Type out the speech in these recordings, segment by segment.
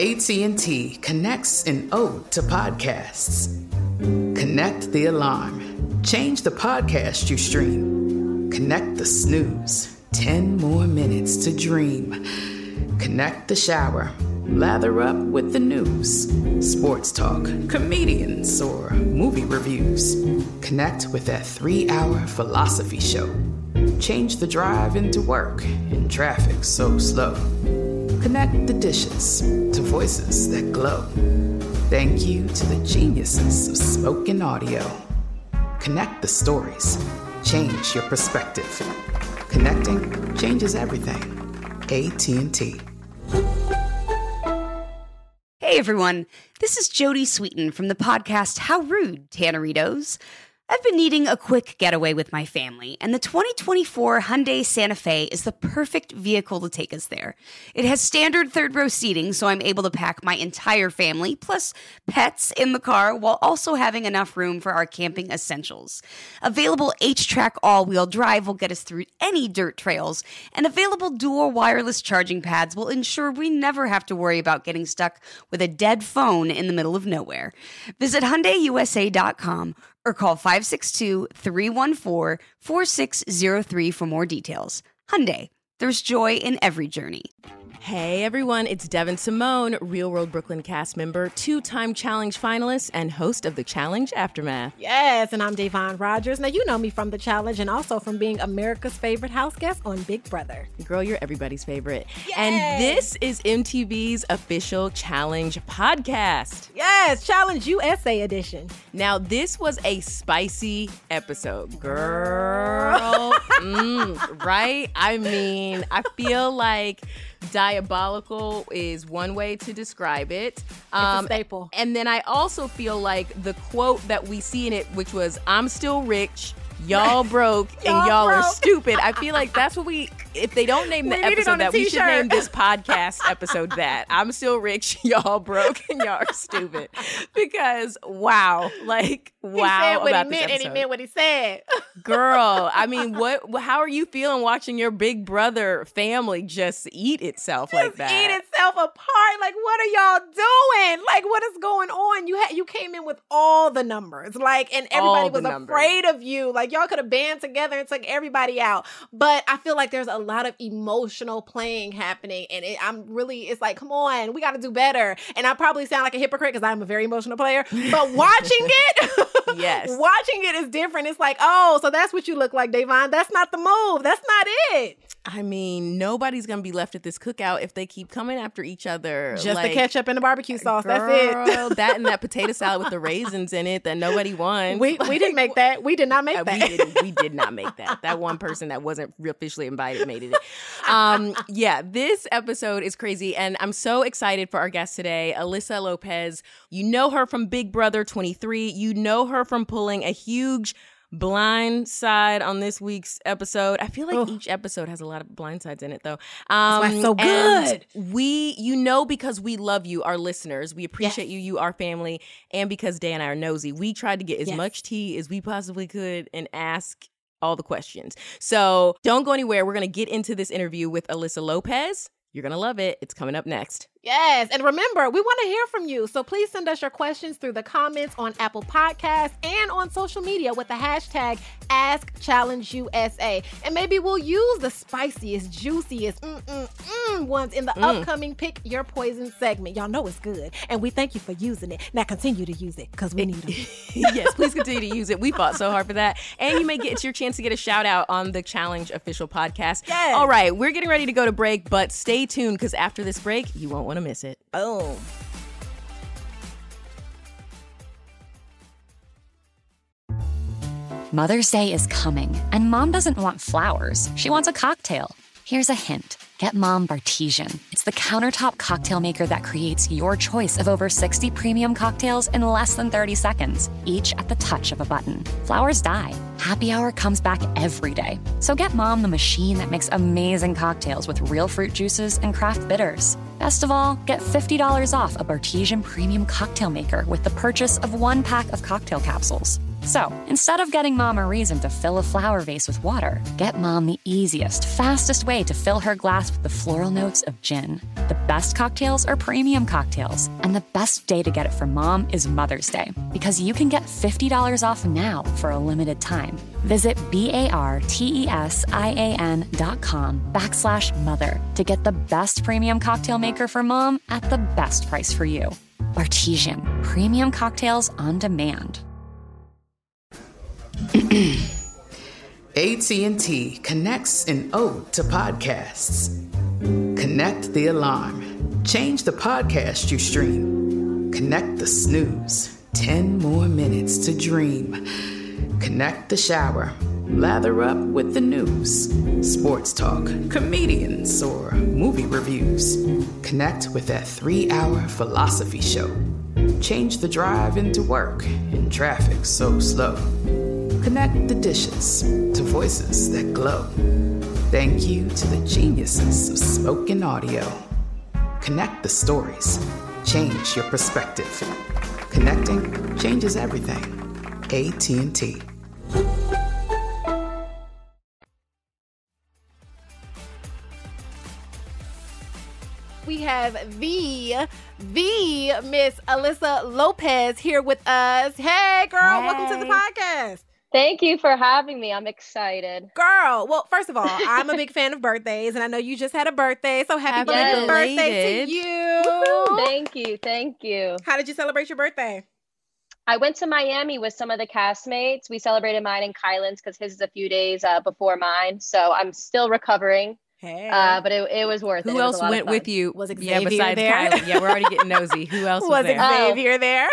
AT&T connects an ode to podcasts. Connect the alarm. Change the podcast you stream. Connect the snooze. 10 more minutes to dream. Connect the shower. Lather up with the news. Sports talk, comedians, or movie reviews. Connect with that 3-hour philosophy show. Change the drive into work in traffic so slow. Connect the dishes to voices that glow. Thank you to the geniuses of spoken audio. Connect the stories. Change your perspective. Connecting changes everything. AT&T. Hey everyone, this is Jodie Sweetin from the podcast How Rude, Tanneritos. I've been needing a quick getaway with my family, and the 2024 Hyundai Santa Fe is the perfect vehicle to take us there. It has standard third-row seating, so I'm able to pack my entire family, plus pets, in the car, while also having enough room for our camping essentials. Available H-Track all-wheel drive will get us through any dirt trails, and available dual wireless charging pads will ensure we never have to worry about getting stuck with a dead phone in the middle of nowhere. Visit HyundaiUSA.com or call 562-314-4603 for more details. Hyundai, there's joy in every journey. Hey everyone, it's Devin Simone, Real World Brooklyn cast member, 2-time challenge finalist, and host of the Challenge Aftermath. Yes, and I'm Davon Rogers. Now, you know me from the Challenge and also from being America's favorite house guest on Big Brother. Girl, you're everybody's favorite. Yay! And this is MTV's official Challenge podcast. Yes, Challenge USA edition. Now, this was a spicy episode, girl. Right? I mean, I feel like diabolical is one way to describe it. It's a staple. And then I also feel like the quote that we see in it, which was, "I'm still rich, y'all broke, and y'all are stupid." I feel like that's what if they don't name the episode that, we should name this podcast episode that. I'm still rich, y'all broke, and y'all are stupid. Because, wow. Like, wow. He said what he meant, and he meant what he said. Girl, I mean, how are you feeling watching your Big Brother family just eat itself like that? Eat itself apart. Like, what are y'all doing? Like, what is going on? You came in with all the numbers. Like, and everybody was afraid of you. Like, y'all could have band together and took everybody out. But I feel like there's a lot of emotional playing happening, and it's like, come on, we got to do better. And I probably sound like a hypocrite because I'm a very emotional player, but watching it, yes, watching it is different. It's like, oh, so that's what you look like, Davon. That's not the move. That's not it. I mean, nobody's going to be left at this cookout if they keep coming after each other. Just the ketchup and the barbecue sauce. Girl, that's it. That and that potato salad with the raisins in it that nobody wants. We didn't make that. We did not make that. We did not make that. That one person that wasn't officially invited made it. Yeah, this episode is crazy. And I'm so excited for our guest today, Alyssa Lopez. You know her from Big Brother 23. You know her from pulling a huge blind side on this week's episode. I feel like each episode has a lot of blind sides in it, though. That's why it's so good. Because we love you, our listeners. We appreciate you. You are family. And because Day and I are nosy, we tried to get as much tea as we possibly could and ask all the questions. So don't go anywhere. We're going to get into this interview with Alyssa Lopez. You're going to love it. It's coming up next. Yes. And remember, we want to hear from you. So please send us your questions through the comments on Apple Podcasts and on social media with the hashtag AskChallengeUSA. And maybe we'll use the spiciest, juiciest ones in the upcoming Pick Your Poison segment. Y'all know it's good. And we thank you for using it. Now continue to use it because we need them. Yes, please continue to use it. We fought so hard for that. And you may get your chance to get a shout out on the Challenge official podcast. Yes. All right, we're getting ready to go to break, but stay tuned because after this break, you won't want to miss it. Boom. Mother's Day is coming, and Mom doesn't want flowers. She wants a cocktail. Here's a hint. Get Mom Bartesian. It's the countertop cocktail maker that creates your choice of over 60 premium cocktails in less than 30 seconds, each at the touch of a button. Flowers die. Happy Hour comes back every day. So get Mom the machine that makes amazing cocktails with real fruit juices and craft bitters. Best of all, get $50 off a Bartesian premium cocktail maker with the purchase of 1 pack of cocktail capsules. So, instead of getting Mom a reason to fill a flower vase with water, get Mom the easiest, fastest way to fill her glass with the floral notes of gin. The best cocktails are premium cocktails, and the best day to get it for Mom is Mother's Day, because you can get $50 off now for a limited time. Visit BARTESIAN.com/mother to get the best premium cocktail maker for Mom at the best price for you. Bartesian, premium cocktails on demand. AT&T connects an ode to podcasts. Connect the alarm. Change the podcast you stream. Connect the snooze. 10 more minutes to dream. Connect the shower. Lather up with the news. Sports talk, comedians, or movie reviews. Connect with that 3-hour philosophy show. Change the drive into work in traffic so slow. Connect the dishes to voices that glow. Thank you to the geniuses of spoken audio. Connect the stories. Change your perspective. Connecting changes everything. AT&T. We have the Miss Alyssa Lopez here with us. Hey, girl, welcome to the podcast. Thank you for having me. I'm excited. Girl, well, first of all, I'm a big fan of birthdays, and I know you just had a birthday, so happy belated birthday to you. Woo-hoo. Thank you. How did you celebrate your birthday? I went to Miami with some of the castmates. We celebrated mine in Kylan's because his is a few days before mine, so I'm still recovering. Hey. But it was worth it. Who else went with you? Was Xavier besides there? Kylan? Yeah, we're already getting nosy. Who else was there? Xavier there?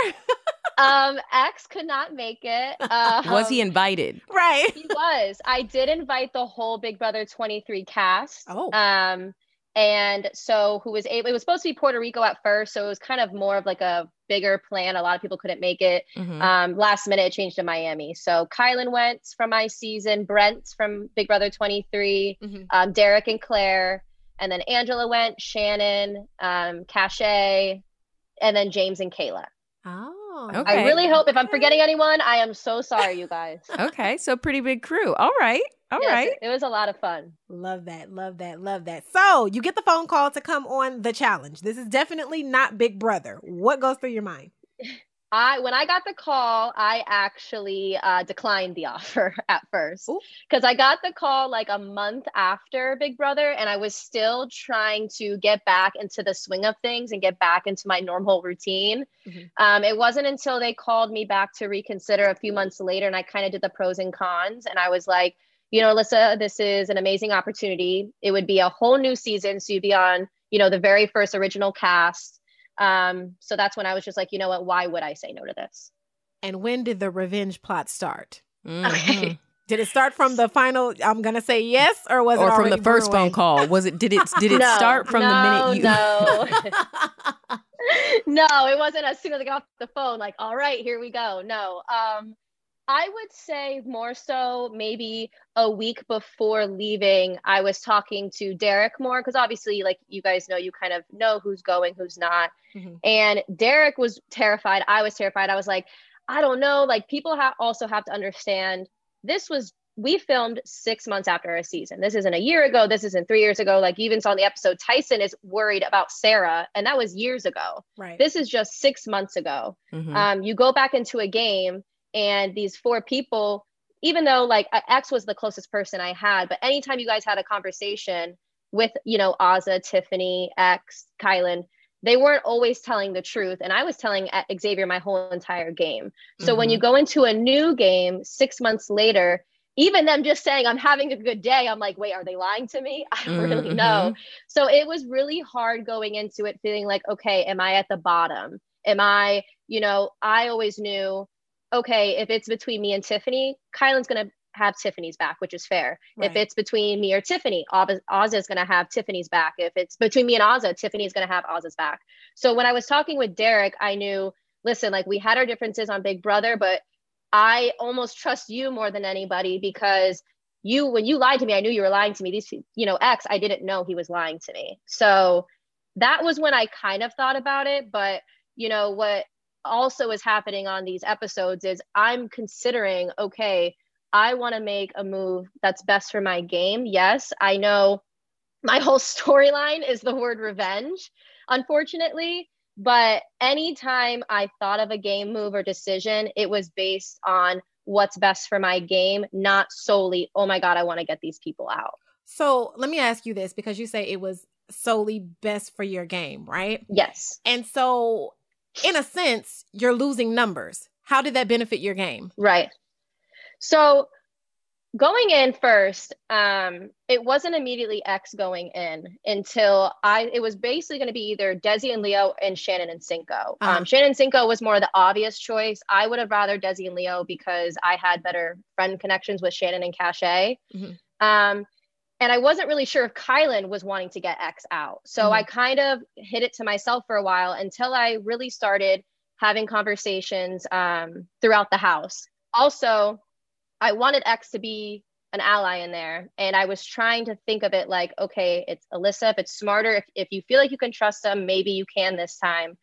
X could not make it. Was he invited? Right. He was. I did invite the whole Big Brother 23 cast. Oh. And so it was supposed to be Puerto Rico at first, so it was kind of more of like a bigger plan. A lot of people couldn't make it. Mm-hmm. Last minute it changed to Miami. So Kylan went from my season, Brent from Big Brother 23, Mm-hmm. Derek and Claire, and then Angela went, Shannon, Cachet, and then James and Kayla. Oh. Okay. I really hope, if I'm forgetting anyone, I am so sorry, you guys. Okay, so pretty big crew. All right. Yes, it was a lot of fun. Love that. So you get the phone call to come on the challenge. This is definitely not Big Brother. What goes through your mind? When I got the call, I actually declined the offer at first, because I got the call like a month after Big Brother, and I was still trying to get back into the swing of things and get back into my normal routine. Mm-hmm. It wasn't until they called me back to reconsider a few months later, and I kind of did the pros and cons, and I was like, Alyssa, this is an amazing opportunity. It would be a whole new season, so you'd be on, the very first original cast. So that's when I was just like, you know what, why would I say no to this? And when did the revenge plot start? Mm-hmm. Okay. Did it start from the final, I'm going to say yes, or was it from the first brewing? phone call? Did it start from the minute you... No. No, it wasn't as soon as I got off the phone, like, all right, here we go. No. I would say more so maybe a week before leaving, I was talking to Derek more, because obviously, like you guys know, you kind of know who's going, who's not. Mm-hmm. And Derek was terrified. I was terrified. I was like, I don't know. Like, people also have to understand, we filmed 6 months after our season. This isn't a year ago. This isn't 3 years ago. Like, you even saw in the episode, Tyson is worried about Sarah, and that was years ago. Right. This is just 6 months ago. Mm-hmm. You go back into a game, and these 4 people, even though like X was the closest person I had, but anytime you guys had a conversation with, Azah, Tiffany, X, Kylan, they weren't always telling the truth. And I was telling Xavier my whole entire game. So when you go into a new game 6 months later, even them just saying I'm having a good day, I'm like, wait, are they lying to me? I don't really know. So it was really hard going into it, feeling like, okay, am I at the bottom? Am I, I always knew, okay, if it's between me and Tiffany, Kylan's going to have Tiffany's back, which is fair. Right. If it's between me or Tiffany, Azah is going to have Tiffany's back. If it's between me and Azah, Tiffany's going to have Azah's back. So when I was talking with Derek, I knew, listen, like, we had our differences on Big Brother, but I almost trust you more than anybody, because when you lied to me, I knew you were lying to me. X, I didn't know he was lying to me. So that was when I kind of thought about it. But what also is happening on these episodes is I'm considering, okay, I want to make a move that's best for my game. Yes, I know my whole storyline is the word revenge, unfortunately. But anytime I thought of a game move or decision, it was based on what's best for my game, not solely, oh my God, I want to get these people out. So let me ask you this, because you say it was solely best for your game, right? Yes. And so in a sense, you're losing numbers. How did that benefit your game? Right. So going in first, it wasn't immediately X going in until it was basically going to be either Desi and Leo and Shannon and Cinco. Shannon and Cinco was more the obvious choice. I would have rather Desi and Leo because I had better friend connections with Shannon and Cache. Mm-hmm. And I wasn't really sure if Kylan was wanting to get X out. So I kind of hid it to myself for a while until I really started having conversations throughout the house. Also, I wanted X to be an ally in there. And I was trying to think of it like, okay, it's Alyssa. If it's smarter, if you feel like you can trust them, maybe you can this time.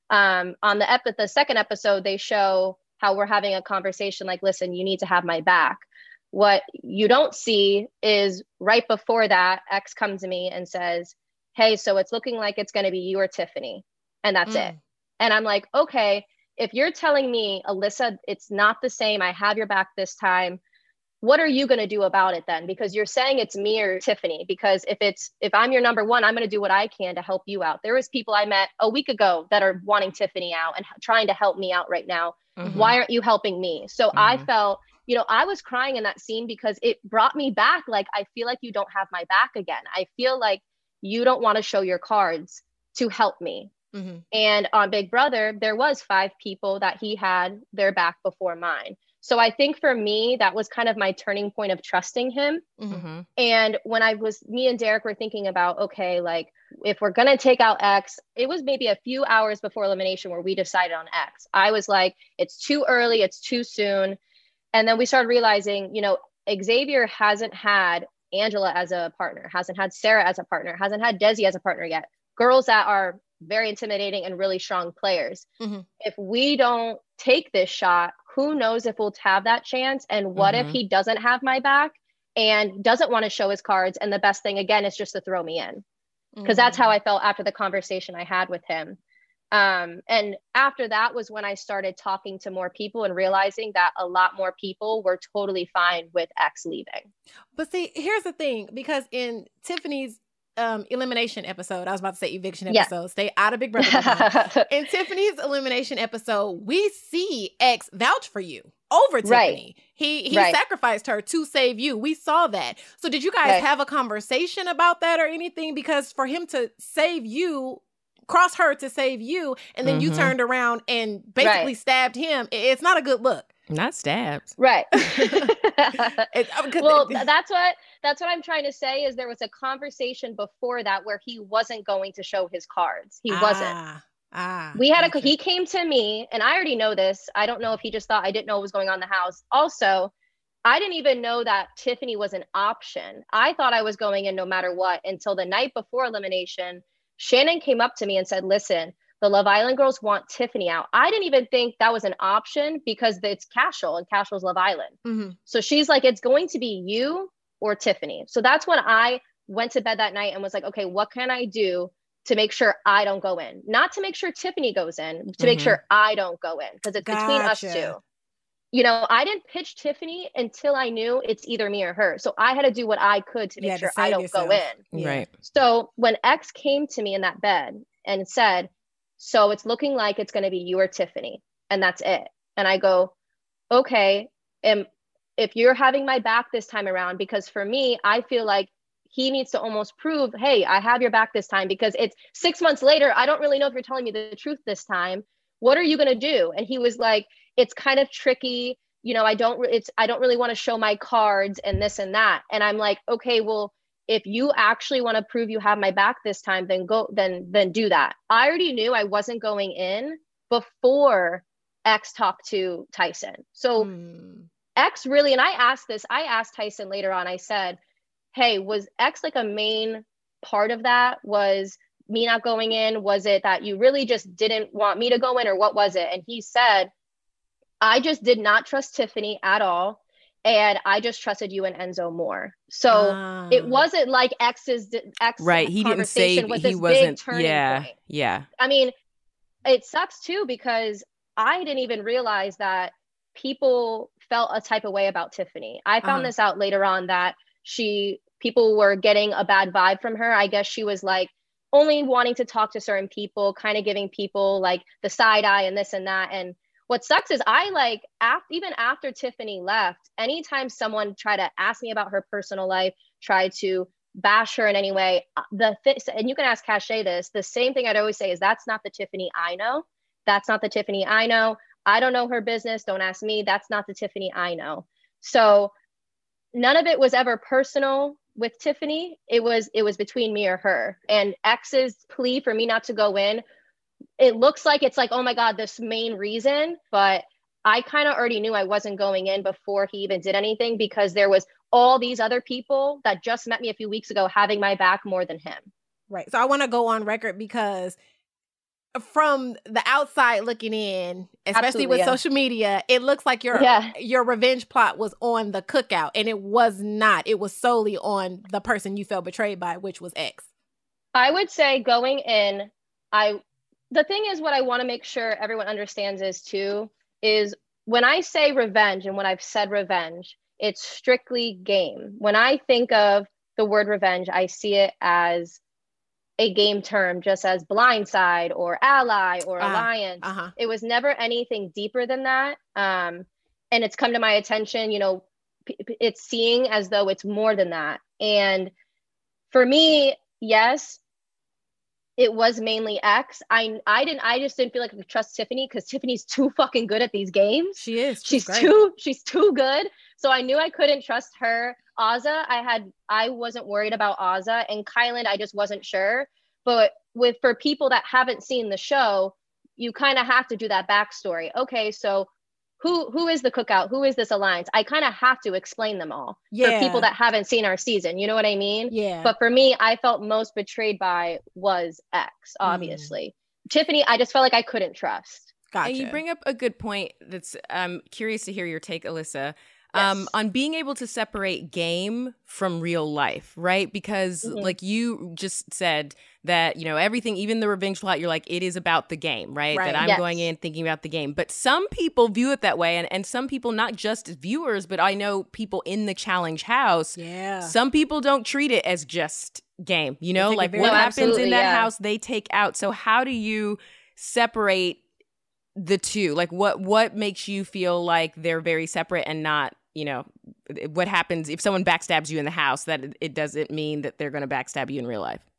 On the second episode, they show how we're having a conversation like, listen, you need to have my back. What you don't see is right before that, X comes to me and says, hey, so it's looking like it's going to be you or Tiffany. And that's it. And I'm like, okay, if you're telling me, Alyssa, it's not the same, I have your back this time, what are you going to do about it then? Because you're saying it's me or Tiffany. Because if I'm your number one, I'm going to do what I can to help you out. There was people I met a week ago that are wanting Tiffany out and trying to help me out right now. Why aren't you helping me? So I felt, I was crying in that scene because it brought me back. Like, I feel like you don't have my back again. I feel like you don't want to show your cards to help me. And on Big Brother, there was 5 people that he had their back before mine. So I think for me, that was kind of my turning point of trusting him. And when me and Derek were thinking about, okay, like if we're going to take out X, it was maybe a few hours before elimination where we decided on X. I was like, it's too early, it's too soon. And then we started realizing, Xavier hasn't had Angela as a partner, hasn't had Sarah as a partner, hasn't had Desi as a partner yet. Girls that are very intimidating and really strong players. If we don't take this shot, who knows if we'll have that chance? And what if he doesn't have my back and doesn't want to show his cards? And the best thing, again, is just to throw me in. Because that's how I felt after the conversation I had with him. And after that was when I started talking to more people and realizing that a lot more people were totally fine with X leaving. But see, here's the thing, because in Tiffany's elimination episode, I was about to say eviction episode, stay out of Big Brother. In Tiffany's elimination episode, we see X vouch for you over Tiffany. He sacrificed her to save you. We saw that. So did you guys have a conversation about that or anything? Because for him to save you, cross her to save you, and then you turned around and basically stabbed him, it's not a good look. Not stabbed. Right. Well, that's what I'm trying to say is there was a conversation before that where he wasn't going to show his cards. He wasn't. He came to me, and I already know this. I don't know if he just thought I didn't know what was going on in the house. Also, I didn't even know that Tiffany was an option. I thought I was going in no matter what until the night before elimination. Shannon came up to me and said, listen, the Love Island girls want Tiffany out. I didn't even think that was an option because it's Cashel and Cashel's Love Island. So she's like, it's going to be you or Tiffany. So that's when I went to bed that night and was like, okay, what can I do to make sure I don't go in? Not to make sure Tiffany goes in, to make sure I don't go in, because it's between us two. I didn't pitch Tiffany until I knew it's either me or her. So I had to do what I could to make sure I don't go in. Right. So when X came to me in that bed and said, so it's looking like it's going to be you or Tiffany, and that's it. And I go, okay, if you're having my back this time around, because for me, I feel like he needs to almost prove, hey, I have your back this time, because it's 6 months later. I don't really know if you're telling me the truth this time. What are you going to do? And he was like, it's kind of tricky. I don't really want to show my cards and this and that. And I'm like, okay, well, if you actually want to prove you have my back this time, then do that. I already knew I wasn't going in before X talked to Tyson. So X really, and I asked Tyson later on, I said, hey, was X like a main part of that? Was me not going in? Was it that you really just didn't want me to go in, or what was it? And he said, I just did not trust Tiffany at all. And I just trusted you and Enzo more. So it wasn't like X's right. He didn't say was he this wasn't. Big turning point. Yeah. I mean, it sucks too, because I didn't even realize that people felt a type of way about Tiffany. I found this out later on, that people were getting a bad vibe from her. I guess she was like only wanting to talk to certain people, kind of giving people like the side eye and this and that. And what sucks is even after Tiffany left, anytime someone tried to ask me about her personal life, tried to bash her in any way, and you can ask Cache this, the same thing I'd always say is, that's not the Tiffany I know. That's not the Tiffany I know. I don't know her business. Don't ask me. That's not the Tiffany I know. So none of it was ever personal with Tiffany. It was between me or her. And X's plea for me not to go in, it looks like it's like, oh my God, this main reason. But I kind of already knew I wasn't going in before he even did anything, because there was all these other people that just met me a few weeks ago having my back more than him. Right. So I want to go on record, because from the outside looking in, especially with social media, it looks like your revenge plot was on the cookout, and it was not. It was solely on the person you felt betrayed by, which was X. I would say going in, the thing is, what I want to make sure everyone understands is when I say revenge, and when I've said revenge, it's strictly game. When I think of the word revenge, I see it as a game term, just as blindside or ally or alliance. It was never anything deeper than that. And it's come to my attention, it's seeing as though it's more than that. And for me, yes, it was mainly X. I just didn't feel like I could trust Tiffany, because Tiffany's too fucking good at these games. She is. She's too good. So I knew I couldn't trust her. Azah, I wasn't worried about Azah, and Kyland, I just wasn't sure. But for people that haven't seen the show, you kind of have to do that backstory. Okay, so who is the cookout? Who is this alliance? I kind of have to explain them all for people that haven't seen our season. You know what I mean? Yeah. But for me, I felt most betrayed by was X, obviously. Tiffany, I just felt like I couldn't trust. Gotcha. And you bring up a good point that's curious to hear your take, Alyssa. Yes. On being able to separate game from real life, right? Because like you just said that, everything, even the revenge plot, you're like, it is about the game, right? That I'm going in thinking about the game. But some people view it that way. And some people, not just as viewers, but I know people in the challenge house. Yeah. Some people don't treat it as just game, like what happens in that house, they take out. So how do you separate the two? Like what makes you feel like they're very separate and not, what happens if someone backstabs you in the house, that it doesn't mean that they're going to backstab you in real life?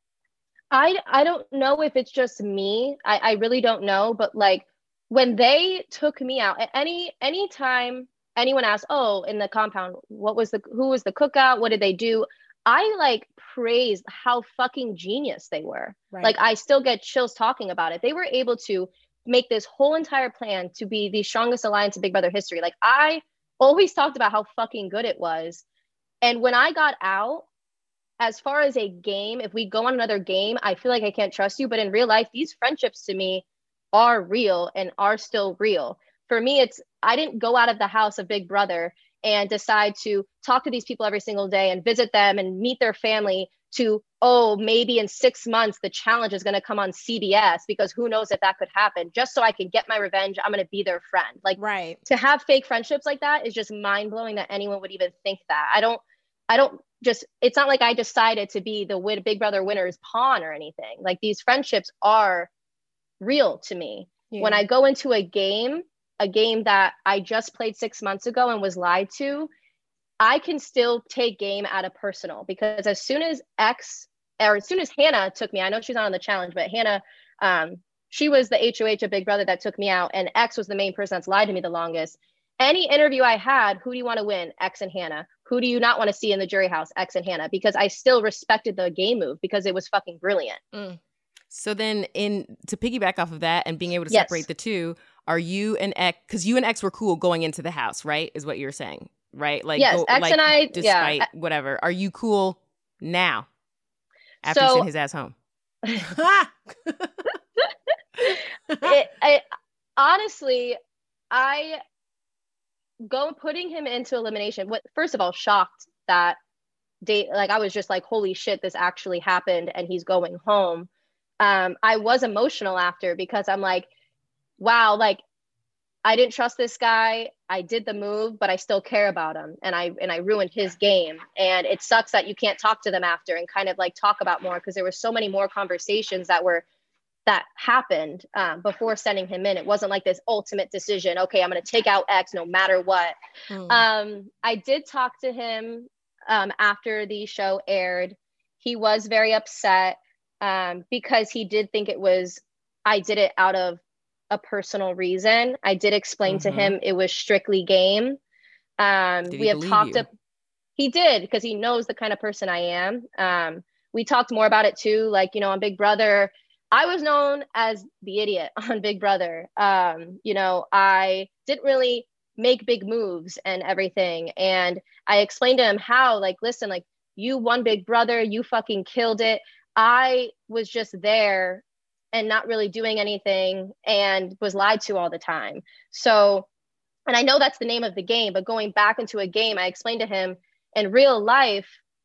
I don't know if it's just me. I really don't know. But like when they took me out, any time anyone asks, oh, in the compound, who was the cookout? What did they do? I praised how fucking genius they were. Right. Like I still get chills talking about it. They were able to make this whole entire plan to be the strongest alliance in Big Brother history. Like I always talked about how fucking good it was. And when I got out, as far as a game, if we go on another game, I feel like I can't trust you. But in real life, these friendships to me are real and are still real. For me, I didn't go out of the house of Big Brother and decide to talk to these people every single day and visit them and meet their family to, maybe in 6 months, the challenge is going to come on CBS, because who knows if that could happen. Just so I can get my revenge, I'm going to be their friend. Like, right. To have fake friendships like that is just mind blowing that anyone would even think that. I don't just, it's not like I decided to be the Big Brother winner's pawn or anything. Like these friendships are real to me. Yeah. When I go into a game that I just played 6 months ago and was lied to, I can still take game out of personal, because as soon as Hannah took me, I know she's not on the challenge, but Hannah, she was the HOH of Big Brother that took me out, and X was the main person that's lied to me the longest. Any interview I had, who do you want to win? X and Hannah. Who do you not want to see in the jury house? X and Hannah, because I still respected the game move because it was fucking brilliant. So then to piggyback off of that and being able to separate the two, are you and X, because you and X were cool going into the house, right? Is what you're saying, right? Like, yes, X and I, despite whatever, are you cool now after you sent his ass home? Honestly, putting him into elimination. First of all, shocked that I was just like, holy shit, this actually happened, and he's going home. I was emotional after, because I'm like, wow, like I didn't trust this guy. I did the move, but I still care about him, and I ruined his game. And it sucks that you can't talk to them after and kind of like talk about more, because there were so many more conversations that happened before sending him in. It wasn't like this ultimate decision. Okay, I'm going to take out X no matter what. I did talk to him after the show aired. He was very upset because he did think I did it out of a personal reason. I did explain to him it was strictly game. We have talked to, he did, because he knows the kind of person I am. We talked more about it too. Like, you know, on Big Brother, I was known as the idiot on Big Brother. You know, I didn't really make big moves and everything. And I explained to him how, like, listen, like, you won Big Brother, you fucking killed it. I was just there and not really doing anything and was lied to all the time. So, and I know that's the name of the game, but going back into a game, I explained to him in real life,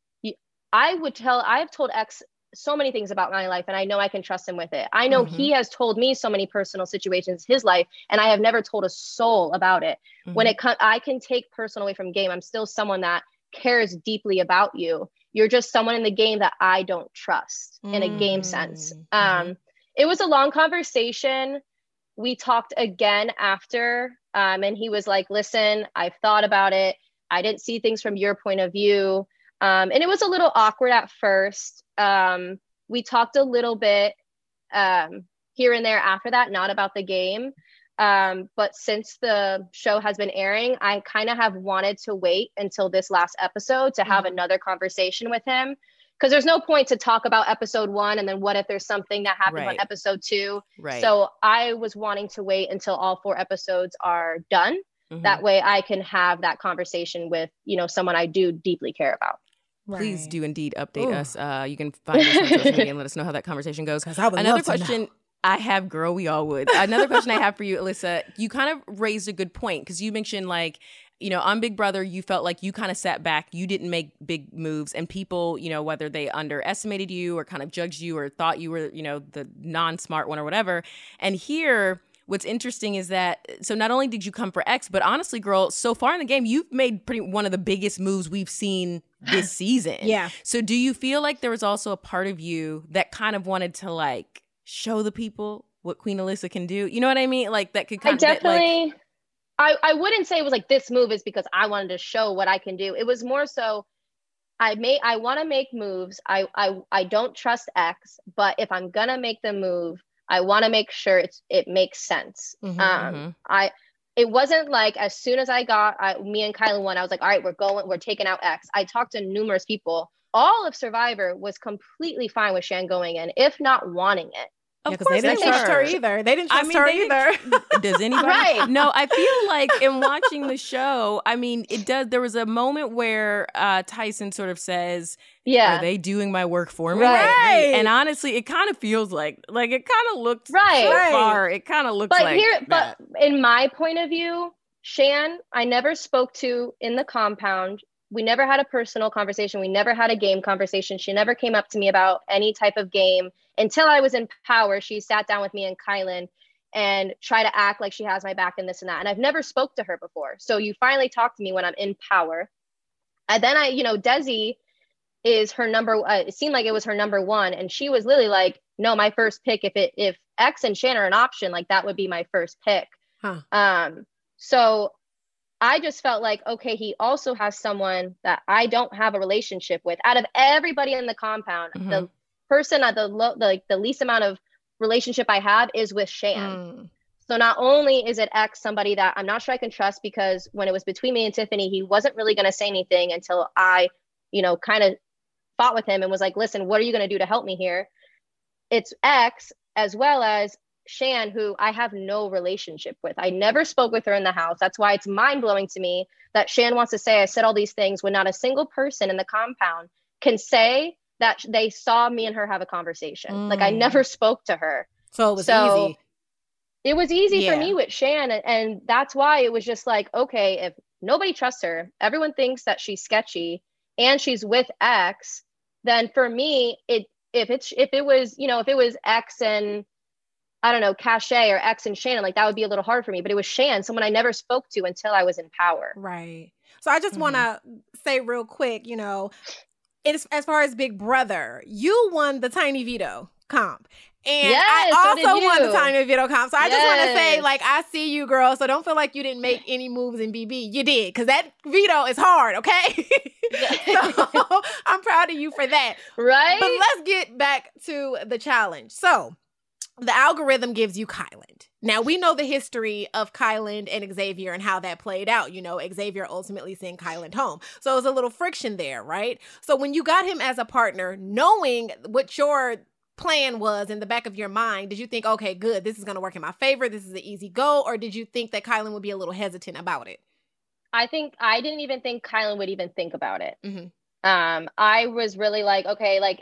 I've told X so many things about my life, and I know I can trust him with it. I know he has told me so many personal situations in his life, and I have never told a soul about it. When I can take personal away from game. I'm still someone that cares deeply about you. You're just someone in the game that I don't trust in a game sense. It was a long conversation. We talked again after, and he was like, listen, I've thought about it. I didn't see things from your point of view. And it was a little awkward at first. We talked a little bit here and there after that, not about the game. But since the show has been airing, I kind of have wanted to wait until this last episode to have another conversation with him. Because there's no point to talk about episode 1 and then what if there's something that happens on episode 2. So I was wanting to wait until all 4 episodes are done. That way I can have that conversation with, you know, someone I do deeply care about. Please do indeed update us. You can find us on social media and let us know how that conversation goes. Another question I have, girl, we all would. Another question I have for you, Alyssa, you kind of raised a good point, because you mentioned, like, you know, on Big Brother, you felt like you kind of sat back, you didn't make big moves, and people, you know, whether they underestimated you or kind of judged you or thought you were, you know, the non-smart one or whatever. And here, what's interesting is that, so not only did you come for X, but honestly, girl, so far in the game, you've made one of the biggest moves we've seen this season. So do you feel like there was also a part of you that kind of wanted to, like, show the people what Queen Alyssa can do? You know what I mean? Like, that could kind of definitely, I wouldn't say it was like this move is because I wanted to show what I can do. It was more so I want to make moves. I don't trust X, but if I'm gonna make the move, I want to make sure it makes sense. It wasn't like as soon as me and Kylan won, I was like, all right, we're taking out X. I talked to numerous people. All of Survivor was completely fine with Shan going in, if not wanting it. Of course, they didn't trust her either. They didn't trust her either. Does anybody? No, I feel like in watching the show, I mean, it does. There was a moment where Tyson sort of says, "Are they doing my work for me?" Right. And honestly, it kind of feels like it kind of looked so far. It kind of looks like that. But in my point of view, Shan, I never spoke to in the compound. We never had a personal conversation. We never had a game conversation. She never came up to me about any type of game until I was in Power. She sat down with me and Kylan and tried to act like she has my back and this and that. And I've never spoke to her before. So you finally talk to me when I'm in Power. And then Desi is her number. It seemed like it was her number 1. And she was literally like, no, my first pick, if X and Shan are an option, like that would be my first pick. So I just felt like, okay, he also has someone that I don't have a relationship with. Out of everybody in the compound, the person at the least amount of relationship I have is with Shan. So not only is it X, somebody that I'm not sure I can trust, because when it was between me and Tiffany, he wasn't really going to say anything until I, kind of fought with him and was like, listen, what are you going to do to help me here? It's X, as well as Shan, who I have no relationship with. I never spoke with her in the house. That's why it's mind-blowing to me that Shan wants to say I said all these things when not a single person in the compound can say that they saw me and her have a conversation. Like I never spoke to her. So it was easy. It was easy for me with Shan. And that's why it was just like, okay, if nobody trusts her, everyone thinks that she's sketchy and she's with X, then for me, if it was X and I don't know, Cachet or X and Shannon, like that would be a little hard for me, but it was Shan, someone I never spoke to until I was in Power. Right. So I just want to say real quick, you know, as far as Big Brother, you won the Tiny Veto comp. And yes, I also won the Tiny Veto comp. So I just want to say, like, I see you, girl. So don't feel like you didn't make any moves in BB. You did, because that veto is hard, okay? So I'm proud of you for that. Right? But let's get back to the challenge. So the algorithm gives you Kyland. Now, we know the history of Kyland and Xavier and how that played out. You know, Xavier ultimately sent Kyland home. So it was a little friction there, right? So when you got him as a partner, knowing what your plan was in the back of your mind, did you think, okay, good, this is going to work in my favor, this is an easy go? Or did you think that Kyland would be a little hesitant about it? I didn't even think Kyland would even think about it. I was really like, okay, like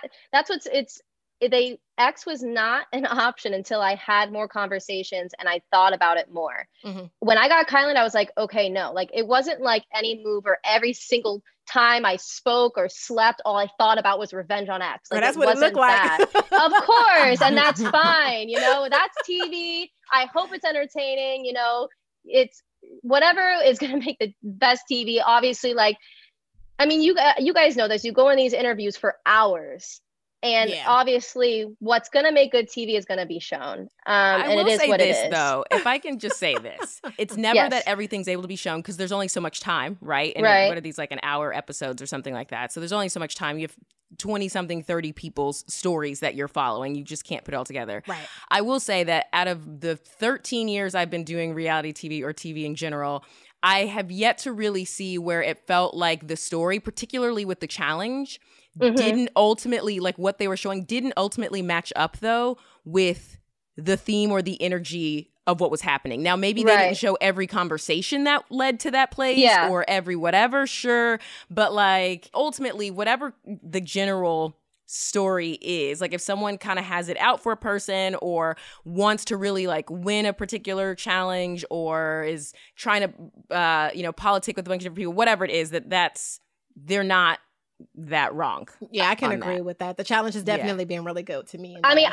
X was not an option until I had more conversations and I thought about it more. When I got Kyland, I was like, okay, no, like it wasn't like any move or every single time I spoke or slept, all I thought about was revenge on X. Like, that's what it looked like. Of course. And that's fine. You know, that's TV. I hope it's entertaining. You know, it's whatever is going to make the best TV. Obviously, like, I mean, you guys know this. You go in these interviews for hours. And obviously, what's going to make good TV is going to be shown. And it is what it is. Though, if I can just say this, it's never that everything's able to be shown because there's only so much time, right? And what are these, like an hour episodes or something like that? So there's only so much time. You have 20-something, 30 people's stories that you're following. You just can't put it all together. Right. I will say that out of the 13 years I've been doing reality TV or TV in general, I have yet to really see where it felt like the story, particularly with the challenge, didn't ultimately, like what they were showing, didn't ultimately match up though with the theme or the energy of what was happening. Now, maybe they didn't show every conversation that led to that place or every whatever, sure. But like ultimately, whatever the general story is, like if someone kind of has it out for a person or wants to really like win a particular challenge or is trying to, politic with a bunch of different people, whatever it is, they're not that wrong. Yeah, I can agree with that. The challenge has definitely been really good to me. I mean,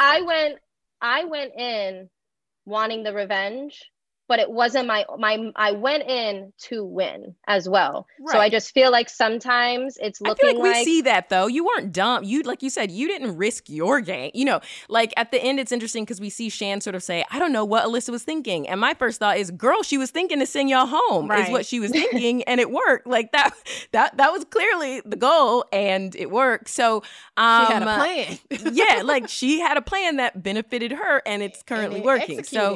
I went in wanting the revenge, but it wasn't I went in to win as well. Right. So I just feel like sometimes it's looking like we see that though. You weren't dumb. You, like you said, you didn't risk your game. You know, like at the end, it's interesting because we see Shan sort of say, I don't know what Alyssa was thinking. And my first thought is, girl, she was thinking to send y'all home is what she was thinking. And it worked. Like that was clearly the goal and it worked. So she had a plan. Yeah, like she had a plan that benefited her and it's currently working. So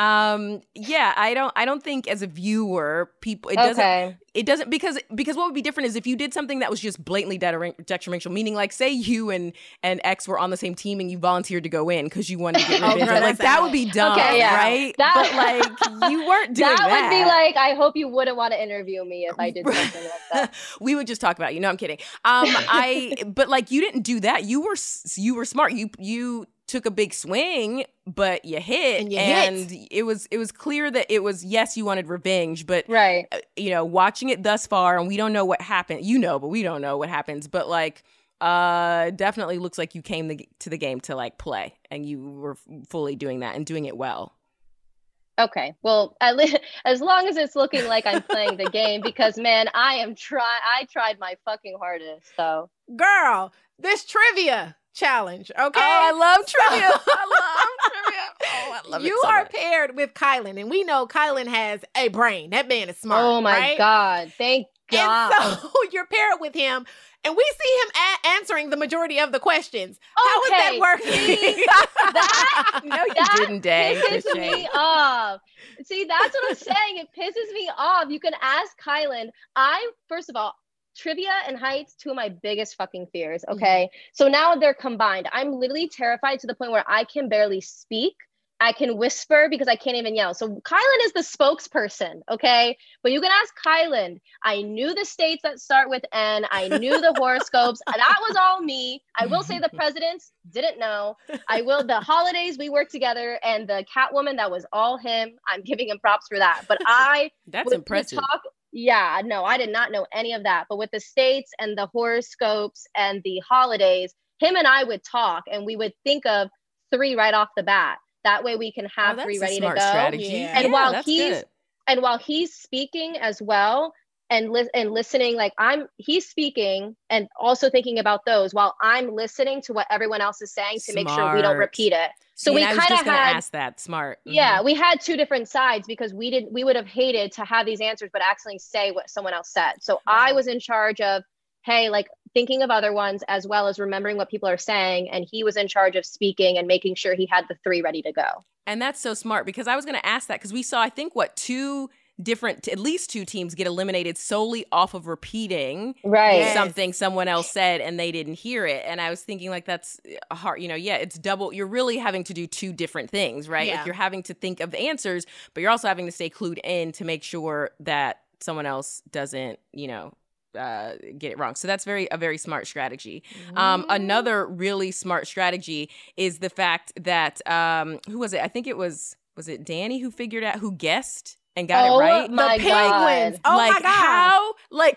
yeah, I don't think as a viewer, people, it doesn't because what would be different is if you did something that was just blatantly detrimental, meaning like say you and X were on the same team and you volunteered to go in because you wanted to get revenge. Like that would be dumb, right? But like you weren't doing that. That would be like, I hope you wouldn't want to interview me if I did something like that. We would just talk about you. No, I'm kidding. But like you didn't do that. You were smart. You took a big swing, but you hit, and it was clear that it was, yes, you wanted revenge, but watching it thus far, and we don't know what happened, but we don't know what happens, but like definitely looks like you came to the game to like play, and you were fully doing that and doing it well. Okay, well, as long as it's looking like I'm playing the game, because man, I tried my fucking hardest. So, girl, this trivia challenge, okay? Oh, I love trivia. I love you it so are much. paired with Kyland, and we know Kyland has a brain. That man is smart. Oh my God! Thank God. And so you're paired with him, and we see him answering the majority of the questions. How is that working? No, you didn't, Day. Pisses me off. See, that's what I'm saying. It pisses me off. You can ask Kyland. First of all, trivia and heights, two of my biggest fucking fears, okay? So now they're combined. I'm literally terrified to the point where I can barely speak I can whisper because I can't even yell. So Kylan is the spokesperson, okay? But you can ask Kylan. I knew the states that start with N. I knew the horoscopes. That was all me. I will say the presidents didn't know. The holidays we worked together, and the Catwoman, that was all him. I'm giving him props for that. But That's impressive. Yeah, no, I did not know any of that. But with the states and the horoscopes and the holidays, him and I would talk, and we would think of 3 right off the bat. That way we can have 3 ready to go. Strategy. Yeah. And while he's speaking as well and listening, like he's speaking and also thinking about those while I'm listening to what everyone else is saying to make sure we don't repeat it. So we kind of had ask that. Smart. Yeah, we had 2 different sides because we would have hated to have these answers but accidentally say what someone else said. So I was in charge of, hey, like thinking of other ones as well as remembering what people are saying. And he was in charge of speaking and making sure he had the 3 ready to go. And that's so smart because I was going to ask that because we saw, I think, at least 2 teams get eliminated solely off of repeating something someone else said and they didn't hear it. And I was thinking like, that's hard, it's double. You're really having to do 2 different things, right? Like you're having to think of the answers, but you're also having to stay clued in to make sure that someone else doesn't, get it wrong. So that's a very smart strategy. Another really smart strategy is the fact that who was it? I think was it Danny who figured out who guessed and got it right? The penguins. God. My God. How?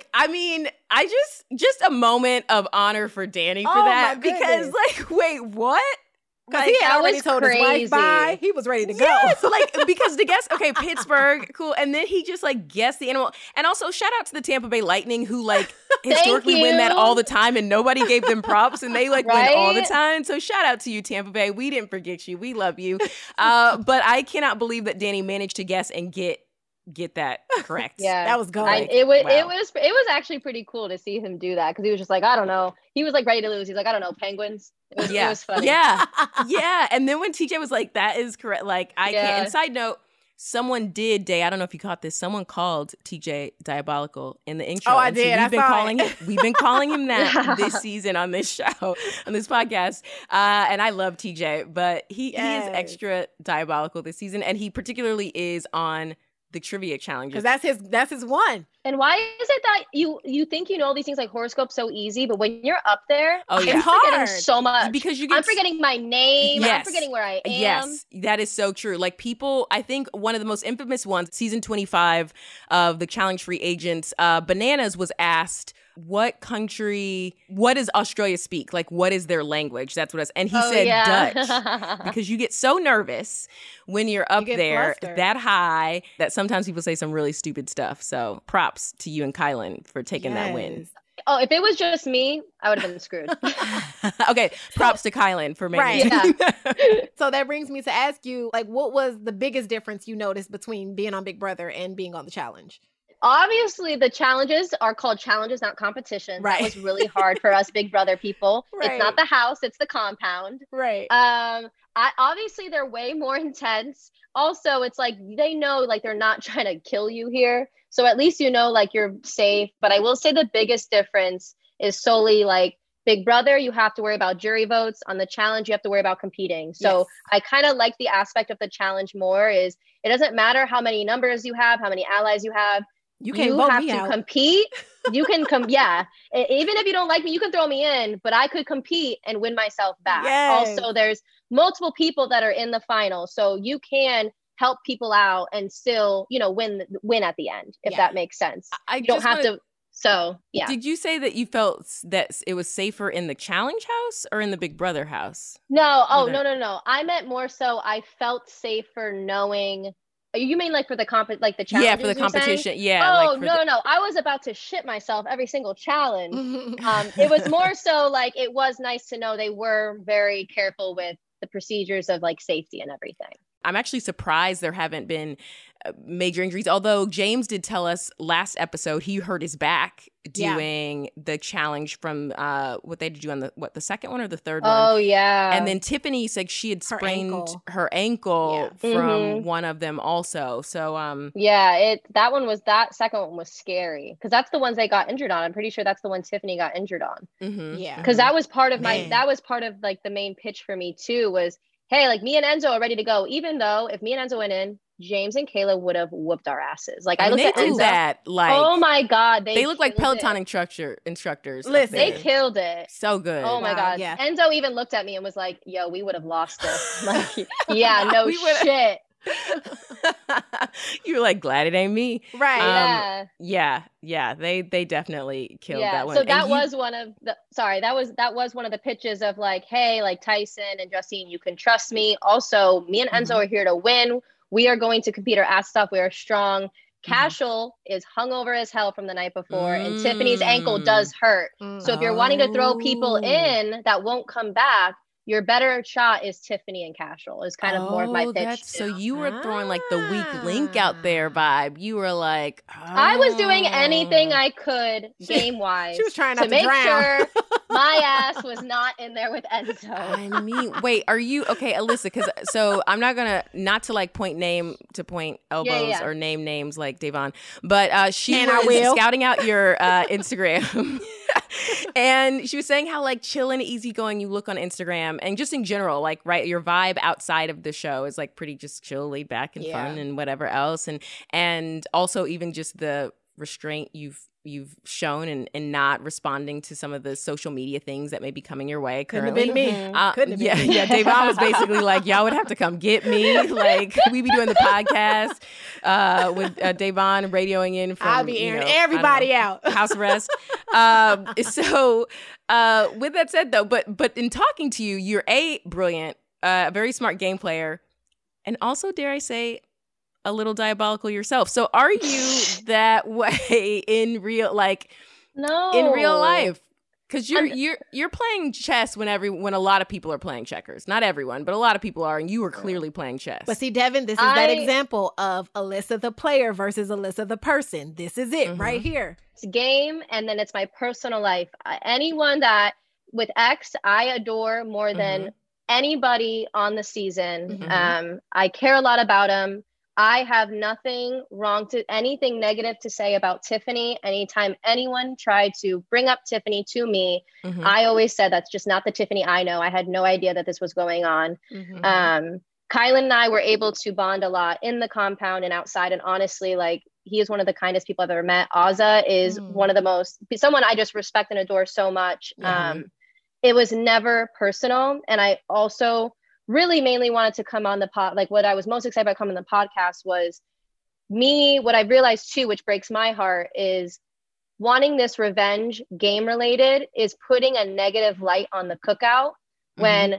I just a moment of honor for Danny for that because wait, what? Because he had already told his wife bye. He was ready to go. Yes, because to guess, okay, Pittsburgh, cool. And then he just guessed the animal. And also shout out to the Tampa Bay Lightning who historically win that all the time and nobody gave them props and they win all the time. So shout out to you, Tampa Bay. We didn't forget you. We love you. But I cannot believe that Danny managed to guess and get that correct. Yeah, that was good. It was actually pretty cool to see him do that because he was just like, I don't know. He was ready to lose. He's like, I don't know, penguins. It was funny. Yeah. And then when TJ was like, that is correct. I can't. And side note, someone did, Day, I don't know if you caught this. Someone called TJ diabolical in the intro. Oh, I did. We've been calling him that this season on this show, on this podcast. And I love TJ, but he is extra diabolical this season. And he particularly is on the trivia challenges. Because that's his one. And why is it that you think you know all these things like horoscopes so easy, but when you're up there, I'm forgetting so much. Because I'm forgetting my name. I'm forgetting where I am. Yes, that is so true. People, I think one of the most infamous ones, season 25 of the Challenge Free Agents, Bananas was asked, what does Australia speak? What is their language? That's what it was. And he said Dutch. Because you get so nervous when you're up there flustered. That high that sometimes people say some really stupid stuff. So props to you and Kylan for taking that win. Oh, if it was just me, I would have been screwed. Okay, props to Kylan for making So that brings me to ask you, what was the biggest difference you noticed between being on Big Brother and being on the challenge? Obviously, the challenges are called challenges, not competitions. Right. That was really hard for us Big Brother people. Right. It's not the house, it's the compound. Right. Obviously, they're way more intense. Also, it's they know they're not trying to kill you here. So at least you're safe. But I will say the biggest difference is solely Big Brother, you have to worry about jury votes. On the challenge, you have to worry about competing. So I kind of like the aspect of the challenge more is it doesn't matter how many numbers you have, how many allies you have. You have to compete. You can even if you don't like me, you can throw me in, but I could compete and win myself back. Yes. Also, there's multiple people that are in the final. So you can help people out and still, win at the end, if that makes sense. You don't have to. So, yeah. Did you say that you felt that it was safer in the challenge house or in the Big Brother house? No. No. I meant more so I felt safer knowing. You mean for the the challenges? Yeah, for the competition. Yeah. Oh, no. I was about to shit myself every single challenge. It was more so it was nice to know they were very careful with the procedures of safety and everything. I'm actually surprised there haven't been major injuries. Although James did tell us last episode he hurt his back doing the challenge from what they did do on the second one or the third one. Oh yeah. And then Tiffany said she had sprained her ankle from one of them also. So that second one was scary because that's the ones they got injured on. I'm pretty sure that's the one Tiffany got injured on. Mm-hmm. Yeah. Because that was part of the main pitch for me too was hey, like me and Enzo are ready to go. Even though if me and Enzo went in, James and Kayla would have whooped our asses. Like I looked at Enzo. That, like, oh my God. They look like Peloton instructors. Listen, they killed it. So good. Oh my God. Yeah. Enzo even looked at me and was like, yo, we would have lost this. Like, yeah, no shit. You were like, glad it ain't me. Right. Yeah. They definitely killed that one. So that was one of the pitches of like, hey, like Tyson and Justine, you can trust me. Also, me and Enzo are here to win. We are going to compete our ass off. We are strong. Cashel is hungover as hell from the night before, and Tiffany's ankle does hurt. So if you're wanting to throw people in that won't come back, your better shot is Tiffany and Cashel is kind of more of my pitch. So you were throwing like the weak link out there vibe. You were like, I was doing anything I could game wise. She was trying to make drown. sure my ass was not in there with Enzo. I mean, wait, are you okay, Alyssa? Because so I'm not gonna to like point elbows or name names like Davon, but she was scouting out your Instagram. And she was saying how like chill and easygoing you look on Instagram, and just in general, like your vibe outside of the show is like pretty just chill, laid back and fun and whatever else, and also even just the restraint you've shown and not responding to some of the social media things that may be coming your way currently. Couldn't have been me. Yeah. Davon was basically like, y'all would have to come get me. Like we be doing the podcast with Davon radioing in from. I'll be airing everybody out. House arrest. So with that said though, but in talking to you, you're brilliant, a very smart game player, and also dare I say, a little diabolical yourself. So are you that way in real life? Because you're playing chess when a lot of people are playing checkers. Not everyone, but a lot of people are, and you are clearly playing chess. But see, Devin, this is that example of Alyssa the player versus Alyssa the person. This is it right here. It's game, and then it's my personal life. Anyone that with X I adore more than anybody on the season. I care a lot about him. I have anything negative to say about Tiffany. Anytime anyone tried to bring up Tiffany to me, I always said that's just not the Tiffany I know. I had no idea that this was going on. Kylan and I were able to bond a lot in the compound and outside. And honestly, like he is one of the kindest people I've ever met. Azah is someone I just respect and adore so much. It was never personal. And I also really mainly wanted to come on the pod. Like what I was most excited about coming on the podcast was what I realized too, which breaks my heart, is wanting this revenge game related is putting a negative light on the cookout when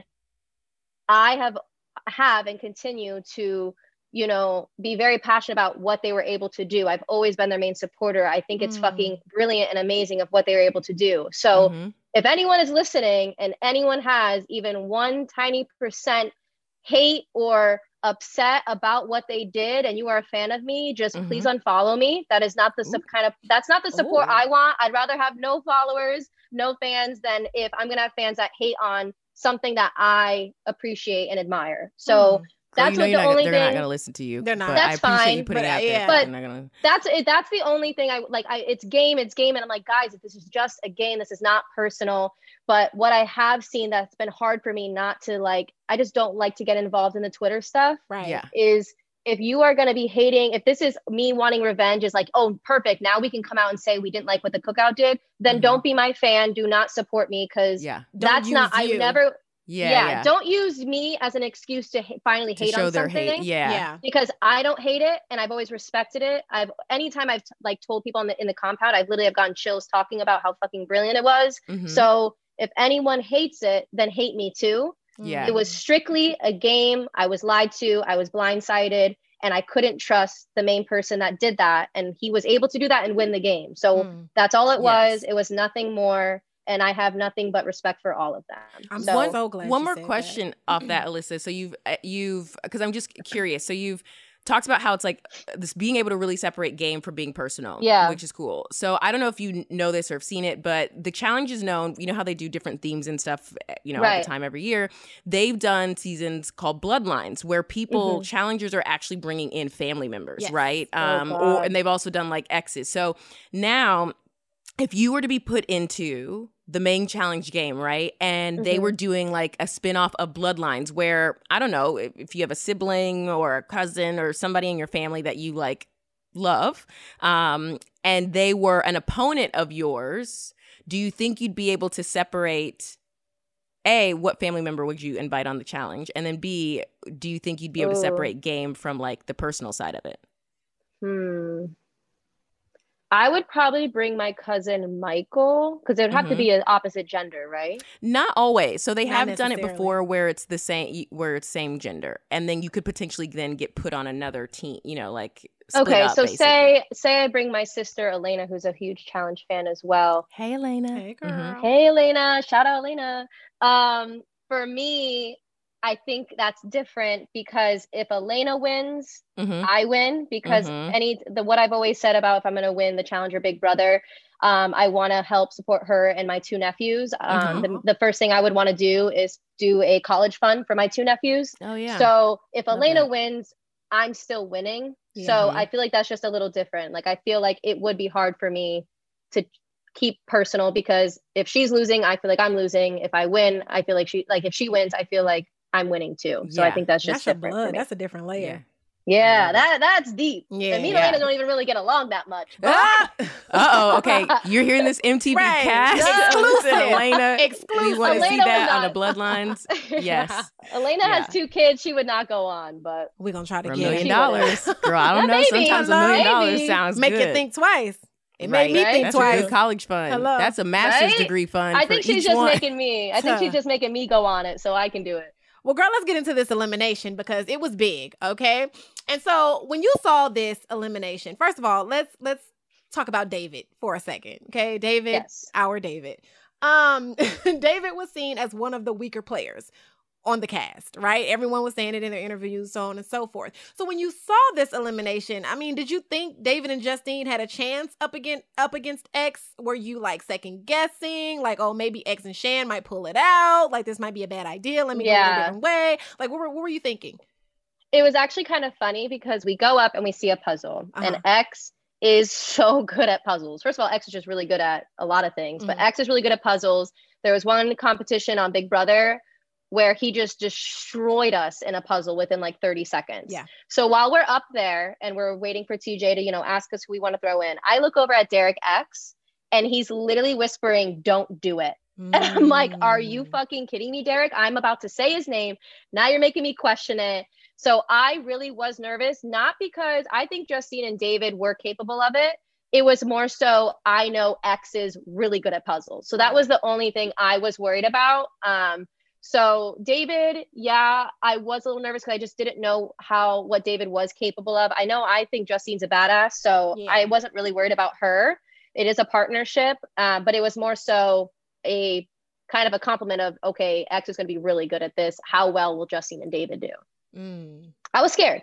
I have and continue to, be very passionate about what they were able to do. I've always been their main supporter. I think it's fucking brilliant and amazing of what they were able to do. So if anyone is listening and anyone has even one tiny % hate or upset about what they did and you are a fan of me, just please unfollow me. That is not the that's not the support I want. I'd rather have no followers, no fans than if I'm going to have fans that hate on something that I appreciate and admire. So that's the only thing. They're not going to listen to you. They're not. But that's I appreciate fine. You putting it out there. But they're not gonna... that's the only thing it's game. And I'm like, guys, if this is just a game, this is not personal. But what I have seen that's been hard for me not to I just don't like to get involved in the Twitter stuff. Right. Yeah. Is if you are going to be hating, if this is me wanting revenge, is like, oh, perfect. Now we can come out and say we didn't like what the cookout did. Then don't be my fan. Do not support me because that's not. I never. Yeah. Don't use me as an excuse to finally hate on something. Hate. Yeah. Because I don't hate it and I've always respected it. Anytime I've told people in the compound, I've literally gotten chills talking about how fucking brilliant it was. So if anyone hates it, then hate me too. Yeah. It was strictly a game. I was lied to. I was blindsided. And I couldn't trust the main person that did that. And he was able to do that and win the game. So that's all it was. It was nothing more. And I have nothing but respect for all of them. I'm so glad. One more question off that, Alyssa. So you've because I'm just curious. So you've talked about how it's like this being able to really separate game from being personal, which is cool. So I don't know if you know this or have seen it, but the challenge is known. You know how they do different themes and stuff, all the time every year. They've done seasons called Bloodlines where people challengers are actually bringing in family members, right? And they've also done like exes. So now, if you were to be put into the main challenge game, right? And they were doing like a spinoff of Bloodlines where, I don't know, if you have a sibling or a cousin or somebody in your family that you like love, and they were an opponent of yours, do you think you'd be able to separate, A, what family member would you invite on the challenge? And then B, do you think you'd be able to separate game from like the personal side of it? I would probably bring my cousin Michael, because it would have to be an opposite gender, right? Not always. So they have done it before where it's the same, where it's same gender, and then you could potentially then get put on another team. You know, like split up, so basically. say I bring my sister Elena, who's a huge challenge fan as well. Hey, Elena. Hey, girl. Hey, Elena. Shout out, Elena. For me, I think that's different because if Elena wins, I win, because what I've always said about if I'm going to win the Challenger Big Brother, I want to help support her and my two nephews. The first thing I would want to do is do a college fund for my two nephews. Oh, yeah. So if Elena wins, I'm still winning. Yeah. So I feel like that's just a little different. Like, I feel like it would be hard for me to keep personal, because if she's losing, I feel like I'm losing. If I win, I feel like if she wins, I feel like I'm winning too. So I think that's just different for me. That's a different layer. Yeah, that's deep. Yeah, and me and Elena don't even really get along that much. Okay. You're hearing this MTV cast. Exclusive. Elena. Exclusive. We want to see that on the Bloodlines. Yes. Elena has 2 kids. She would not go on, but we're going to try to $1 get million. Girl, I don't know. Maybe. Sometimes $1 million sounds Make good. you think twice. It made me think That's twice. a good college fund. Hello. That's a master's degree fund. I think for she's each just one. making me. I think she's just making me go on it so I can do it. Well, girl, let's get into this elimination because it was big, okay? And so when you saw this elimination, first of all, let's talk about David for a second, okay? David, our David. David was seen as one of the weaker players on the cast, right? Everyone was saying it in their interviews, so on and so forth. So when you saw this elimination, I mean, did you think David and Justine had a chance up against X? Were you like second guessing? Like, oh, maybe X and Shan might pull it out. Like, this might be a bad idea. Let me go in a different way. Like, what were you thinking? It was actually kind of funny because we go up and we see a puzzle, and X is so good at puzzles. First of all, X is just really good at a lot of things, but X is really good at puzzles. There was one competition on Big Brother where he just destroyed us in a puzzle within like 30 seconds. Yeah. So while we're up there and we're waiting for TJ to, ask us who we want to throw in, I look over at Derek X and he's literally whispering, "Don't do it." And I'm like, are you fucking kidding me, Derek? I'm about to say his name. Now you're making me question it. So I really was nervous, not because I think Justine and David were capable of it. It was more so I know X is really good at puzzles. So that was the only thing I was worried about. So David, I was a little nervous because I just didn't know what David was capable of. I think Justine's a badass, so I wasn't really worried about her. It is a partnership, but it was more so a kind of a compliment of, okay, X is going to be really good at this. How well will Justine and David do? I was scared.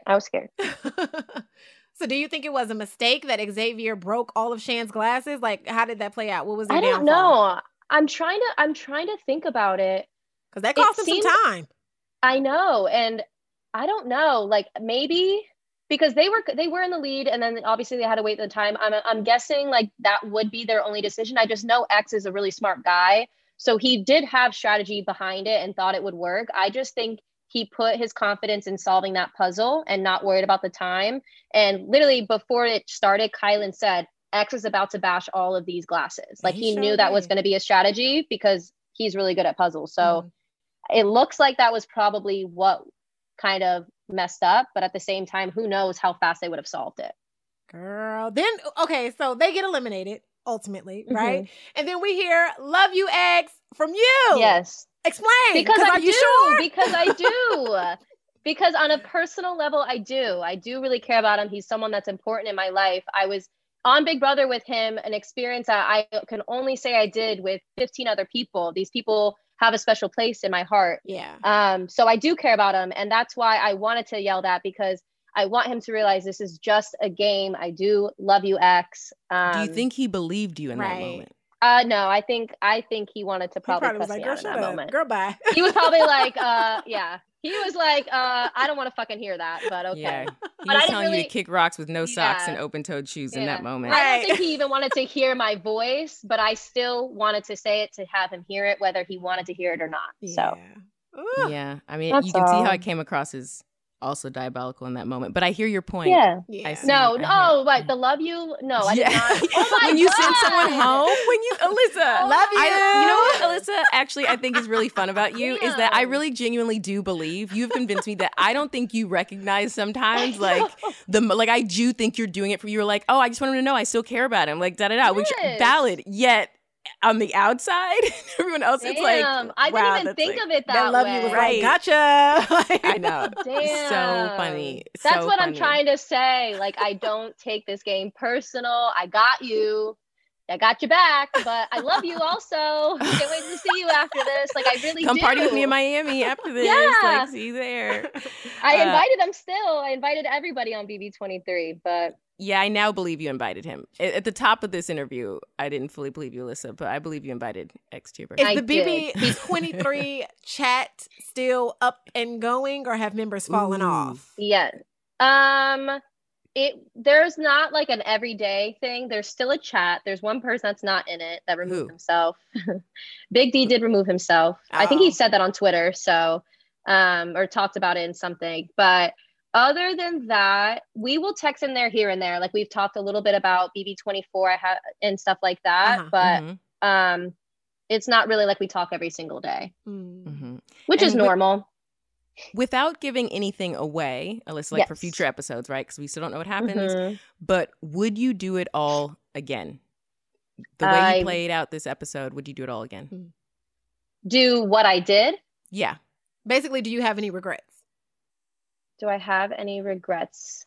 So do you think it was a mistake that Xavier broke all of Shan's glasses? Like, how did that play out? What was the downfall? I don't know. I'm trying to think about it. Because that cost him some time. I know. And I don't know, like maybe because they were in the lead and then obviously they had to wait the time. I'm guessing like that would be their only decision. I just know X is a really smart guy. So he did have strategy behind it and thought it would work. I just think he put his confidence in solving that puzzle and not worried about the time. And literally before it started, Kylan said, X is about to bash all of these glasses. Like he knew that was going to be a strategy because he's really good at puzzles. So it looks like that was probably what kind of messed up, but at the same time, who knows how fast they would have solved it. Girl, then, okay, so they get eliminated ultimately, right? And then we hear, "Love you, X," from you. Yes. Explain. Because are you sure? Because I do. Because on a personal level, I do really care about him. He's someone that's important in my life. I was on Big Brother with him, an experience that I can only say I did with 15 other people. These people have a special place in my heart. Yeah. So I do care about him. And that's why I wanted to yell that, because I want him to realize this is just a game. I do love you, X. Do you think he believed you in that moment? No, I think he wanted to probably cuss me out in that moment. Girl, bye. He was probably like, He was like, I don't want to fucking hear that, but okay. He was telling you to kick rocks with no socks and open-toed shoes in that moment. I don't think he even wanted to hear my voice, but I still wanted to say it to have him hear it, whether he wanted to hear it or not. So, yeah. I mean, you can see how I came across as also diabolical in that moment. But I hear your point. Yeah. But the love you? No, I did not. Oh my when you send someone home, Alyssa. Love you. You know what, Alyssa, actually, I think is really fun about you is that I really genuinely do believe, you've convinced me that I don't think you recognize sometimes, like, I do think you're doing it for, you're like, oh, I just want him to know I still care about him, like, da-da-da, which valid, yet on the outside, everyone else, it's like, I didn't even think of it that love way. You was right. Like, gotcha. I know. Damn. So funny. That's what I'm trying to say. Like, I don't take this game personal. I got you. I got your back, but I love you also. Can't wait to see you after this. Like, I really Come do. party with me in Miami after this. Yeah. Like, see you there. I invited them still. I invited everybody on BB23, but... Yeah, I now believe you invited him. At the top of this interview, I didn't fully believe you, Alyssa, but I believe you invited X to your birthday. Is the BB23 chat still up and going, or have members fallen off? Yeah. There's not like an everyday thing. There's still a chat. There's one person that's not in it that removed himself. Big D did remove himself. I think he said that on Twitter, so or talked about it in something. But other than that, we will text in there here and there. Like, we've talked a little bit about BB24 and stuff like that, but it's not really like we talk every single day, which is normal. Without giving anything away, Alyssa, like for future episodes, right? Because we still don't know what happens. But would you do it all again? The way you played out this episode, would you do it all again? Do what I did? Yeah. Basically, do you have any regrets? Do I have any regrets?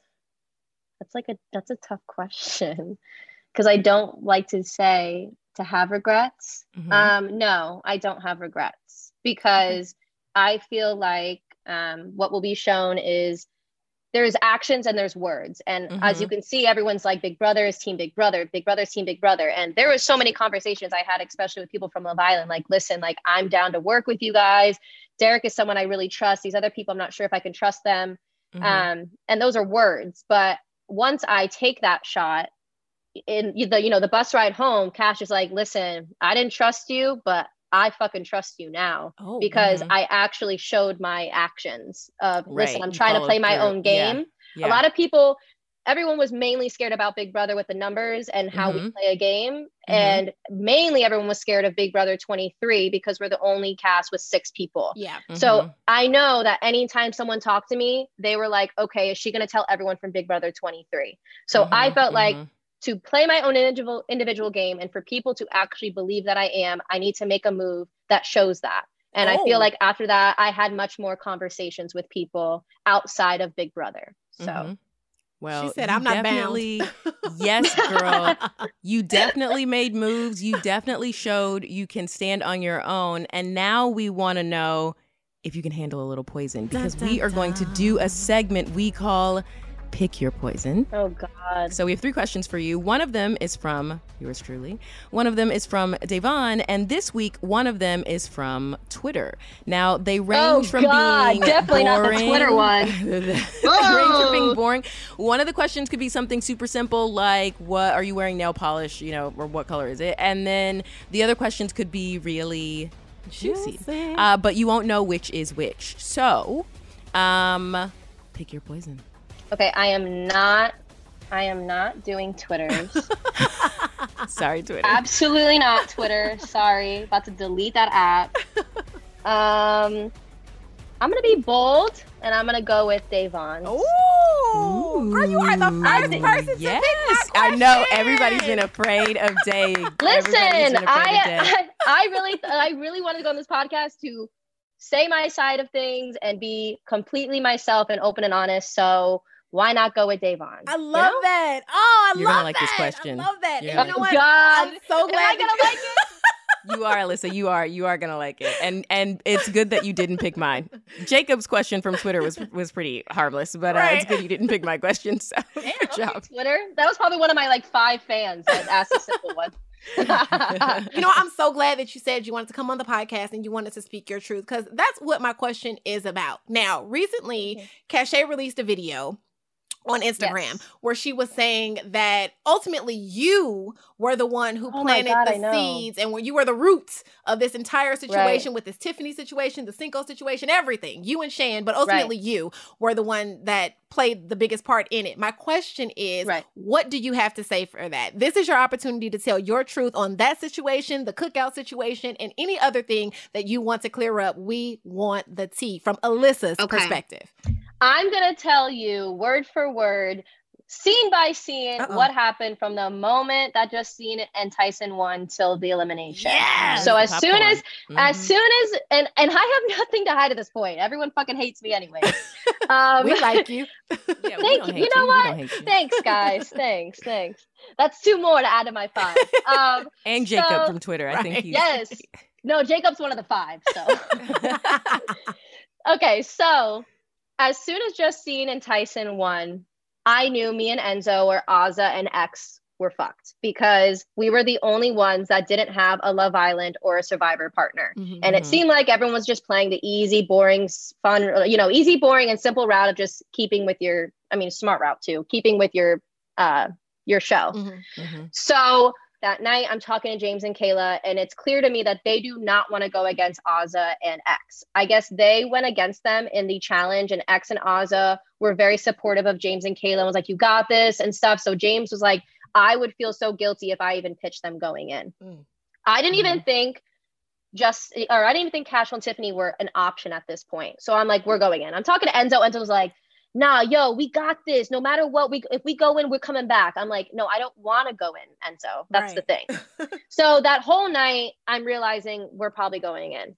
That's a tough question, because I don't like to say to have regrets. No, I don't have regrets, because I feel like what will be shown is there's actions and there's words. And as you can see, everyone's like, Big Brother is Team Big Brother, Big Brother is Team Big Brother. And there was so many conversations I had, especially with people from Love Island, like, listen, like, I'm down to work with you guys. Derek is someone I really trust. These other people, I'm not sure if I can trust them. And those are words. But once I take that shot in the bus ride home, Cash is like, listen, I didn't trust you, but I fucking trust you now, because I actually showed my actions of, listen, I'm trying to play my own game. Yeah. A lot of people, everyone was mainly scared about Big Brother with the numbers and how we play a game. And mainly everyone was scared of Big Brother 23 because we're the only cast with 6 people. Yeah. So I know that anytime someone talked to me, they were like, okay, is she going to tell everyone from Big Brother 23? So I felt like to play my own individual game, and for people to actually believe that I need to make a move that shows that. And I feel like after that, I had much more conversations with people outside of Big Brother. So. Well, she said, I'm not bound. Yes, girl. You definitely made moves. You definitely showed you can stand on your own. And now we want to know if you can handle a little poison, because we are going to do a segment we call Pick Your Poison. Oh, God. So we have 3 questions for you. One of them is from yours truly. One of them is from Devon. And this week, one of them is from Twitter. Now, they range from being definitely boring. Not the Twitter one. They range from being boring. One of the questions could be something super simple, like, what are you wearing nail polish, or what color is it? And then the other questions could be really juicy. But you won't know which is which. So, pick your poison. Okay, I am not doing Twitters. Sorry, Twitter. Absolutely not Twitter. Sorry. About to delete that app. I'm going to be bold, and I'm going to go with Devon. Ooh. Girl, you are the first person to pick my question. I know. Everybody's been afraid of Dave. Listen, I really wanted to go on this podcast to say my side of things and be completely myself and open and honest. So why not go with Devon? I love that. Oh, You're love gonna like that. this question. I love that. You know what? God. I'm so glad. Am I gonna like it? You are, Alyssa. You are gonna like it, and it's good that you didn't pick mine. Jacob's question from Twitter was pretty harmless, but it's good you didn't pick my question. So good job. Twitter. That was probably one of my 5 fans that asked a simple one. I'm so glad that you said you wanted to come on the podcast and you wanted to speak your truth, because that's what my question is about. Now, recently, Cachet released a video on Instagram, where she was saying that ultimately you were the one who planted the seeds and where you were the roots of this entire situation with this Tiffany situation, the Cinco situation, everything. You and Shan, but ultimately you were the one that played the biggest part in it. My question is, what do you have to say for that? This is your opportunity to tell your truth on that situation, the cookout situation, and any other thing that you want to clear up. We want the tea from Alyssa's perspective. I'm going to tell you word for word, scene by scene, what happened from the moment that Justine and Tyson won till the elimination. Yes! So as soon as, and I have nothing to hide at this point. Everyone fucking hates me anyway. We like you. Thank you. You know what? Thanks, guys. Thanks. That's 2 more to add to my 5. And Jacob from Twitter. I think he's... Yes. No, Jacob's one of the 5. So. Okay, so as soon as Justine and Tyson won, I knew me and Enzo or Azah and X were fucked because we were the only ones that didn't have a Love Island or a Survivor partner. And it seemed like everyone was just playing the easy, boring, fun, easy, boring, and simple route of just keeping with your, smart route too, keeping with your show. So that night, I'm talking to James and Kayla, and it's clear to me that they do not want to go against Azah and X. I guess they went against them in the challenge, and X and Azah were very supportive of James and Kayla and was like, you got this and stuff. So James was like, I would feel so guilty if I even pitched them going in. I didn't even think I didn't even think Cashel and Tiffany were an option at this point. So I'm like, we're going in. I'm talking to Enzo. Enzo was like, nah, yo, we got this. No matter what, if we go in, we're coming back. I'm like, no, I don't want to go in, Enzo. That's the thing. So that whole night, I'm realizing we're probably going in.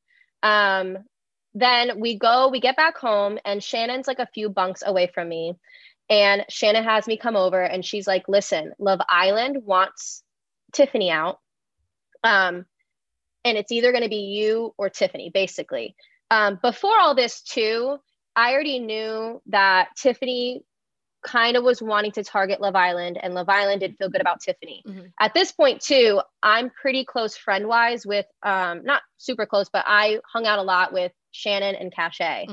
Then we get back home, and Shannon's like a few bunks away from me. And Shannon has me come over, and she's like, listen, Love Island wants Tiffany out. And it's either going to be you or Tiffany, basically. Before all this, too, I already knew that Tiffany kind of was wanting to target Love Island, and Love Island didn't feel good about Tiffany. At this point, too, I'm pretty close friend-wise with, not super close, but I hung out a lot with Shannon and Cachet.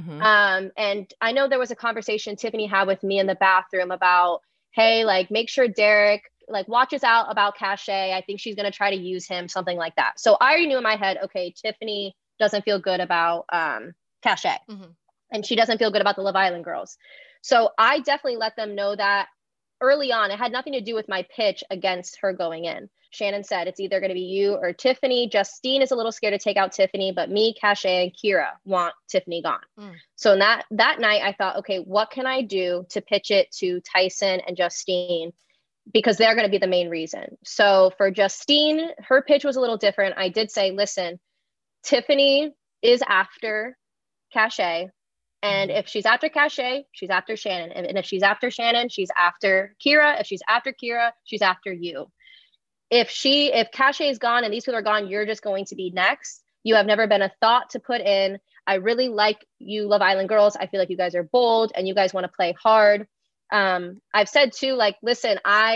And I know there was a conversation Tiffany had with me in the bathroom about, hey, like, make sure Derek, like, watches out about Cachet. I think she's going to try to use him, something like that. So I already knew in my head, okay, Tiffany doesn't feel good about Cachet. And she doesn't feel good about the Love Island girls. So I definitely let them know that early on. It had nothing to do with my pitch against her going in. Shannon said, it's either going to be you or Tiffany. Justine is a little scared to take out Tiffany, but me, Cachet, and Kira want Tiffany gone. So that night I thought, okay, what can I do to pitch it to Tyson and Justine? Because they're going to be the main reason. So for Justine, her pitch was a little different. I did say, listen, Tiffany is after Cachet. And if she's after Cachet, she's after Shannon. And if she's after Shannon, she's after Kira. If she's after Kira, she's after you. If Cachet is gone and these people are gone, you're just going to be next. You have never been a thought to put in. I really like you, Love Island girls. I feel like you guys are bold and you guys want to play hard. I've said too, like, listen,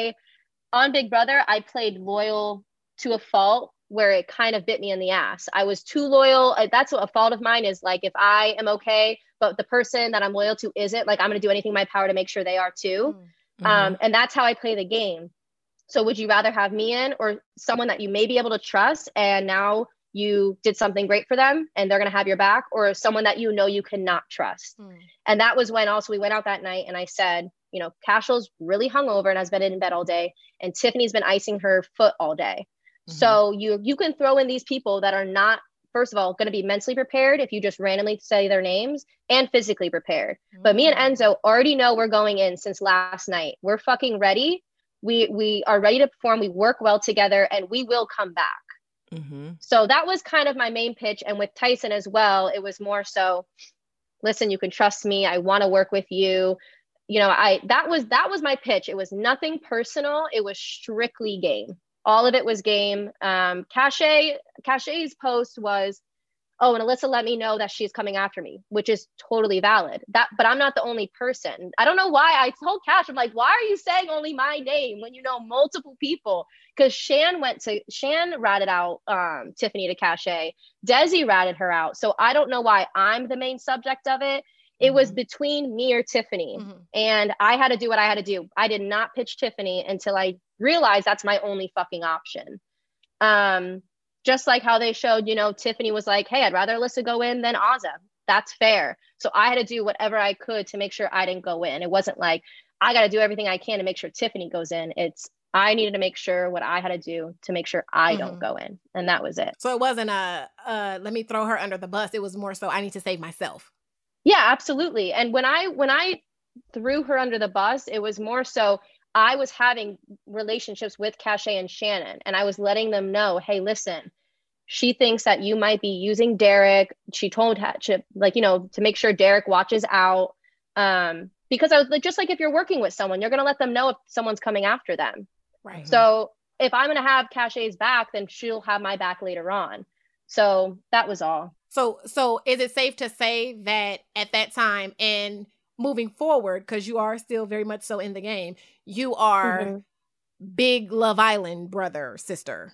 on Big Brother, I played loyal to a fault where it kind of bit me in the ass. I was too loyal. That's a fault of mine is like, if I am okay, but the person that I'm loyal to isn't, like, I'm going to do anything in my power to make sure they are too. And that's how I play the game. So would you rather have me in or someone that you may be able to trust and now you did something great for them and they're going to have your back, or someone that you know you cannot trust? And that was when also we went out that night and I said, you know, Cashel's really hungover and has been in bed all day, and Tiffany's been icing her foot all day. So you can throw in these people that are not, first of all, going to be mentally prepared if you just randomly say their names, and physically prepared. But me and Enzo already know we're going in since last night. We're fucking ready. We are ready to perform. We work well together and we will come back. So that was kind of my main pitch. And with Tyson as well, it was more so, listen, you can trust me. I want to work with you. You know, that was my pitch. It was nothing personal. It was strictly game. All of it was game. Cachet's post was, oh, and Alyssa let me know that she's coming after me, which is totally valid. But I'm not the only person. I don't know why. I told Cash, I'm like, why are you saying only my name when you know multiple people? Because Shan ratted out Tiffany to Cachet. Desi ratted her out. So I don't know why I'm the main subject of it. It was between me or Tiffany. And I had to do what I had to do. I did not pitch Tiffany until I realized that's my only fucking option. Just like how they showed, you know, Tiffany was like, hey, I'd rather Alyssa go in than Azah. That's fair. So I had to do whatever I could to make sure I didn't go in. It wasn't like, I got to do everything I can to make sure Tiffany goes in. It's, I needed to make sure what I had to do to make sure I don't go in. And that was it. So it wasn't let me throw her under the bus. It was more so I need to save myself. Yeah, absolutely. And when I threw her under the bus, it was more so I was having relationships with Cachet and Shannon, and I was letting them know, hey, listen, she thinks that you might be using Derek. She told to, like, you know, to make sure Derek watches out. Because I was like, just like if you're working with someone, you're going to let them know if someone's coming after them. Right. So if I'm going to have Cachet's back, then she'll have my back later on. So that was all. So is it safe to say that at that time and moving forward, because you are still very much so in the game, you are big Love Island brother, sister?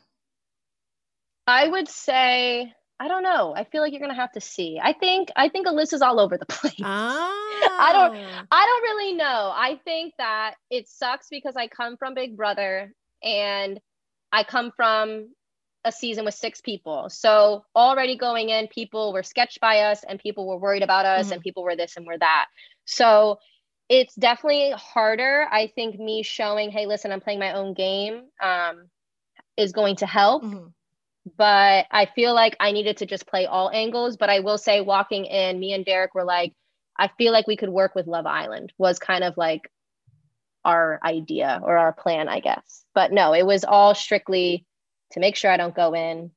I would say, I don't know. I feel like you're going to have to see. I think Alyssa's all over the place. I don't really know. I think that it sucks because I come from Big Brother and I come from a season with 6 people. So already going in, people were sketched by us and people were worried about us and people were this and were that. So it's definitely harder. I think me showing, hey, listen, I'm playing my own game is going to help. But I feel like I needed to just play all angles. But I will say walking in, me and Derek were like, I feel like we could work with Love Island was kind of like our idea or our plan, I guess. But no, it was all strictly to make sure I don't go in.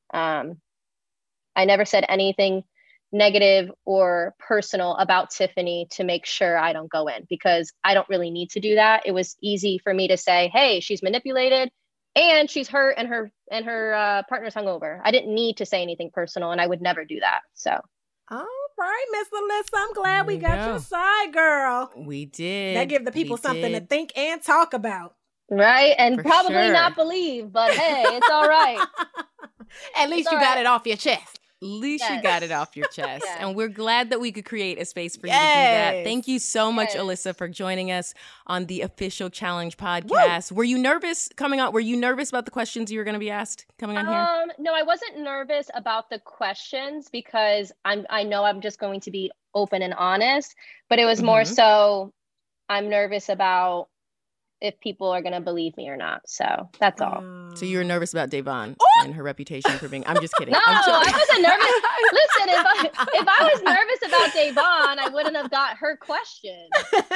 I never said anything negative or personal about Tiffany to make sure I don't go in because I don't really need to do that. It was easy for me to say, hey, she's manipulated and she's hurt and her partner's hungover. I didn't need to say anything personal and I would never do that. So. All right, Miss Alyssa, I'm glad we got your side, girl. We did. That give the people something to think and talk about. Right, and For probably sure. not believe, but hey, it's all right. At least you got it off your chest. At least you Yes. got it off your chest. Yes. And we're glad that we could create a space for you to do that. Yes. Thank you so much, Yes. Alyssa, for joining us on the Official Challenge podcast. Were you nervous coming out? Were you nervous about the questions you were going to be asked coming on here? No, I wasn't nervous about the questions because I know I'm just going to be open and honest, but it was more so I'm nervous about if people are going to believe me or not. So that's all. So you were nervous about Da'Vonne and her reputation for being... I'm just kidding. No, I'm I wasn't nervous. Listen, if I was nervous about Da'Vonne, I wouldn't have got her question.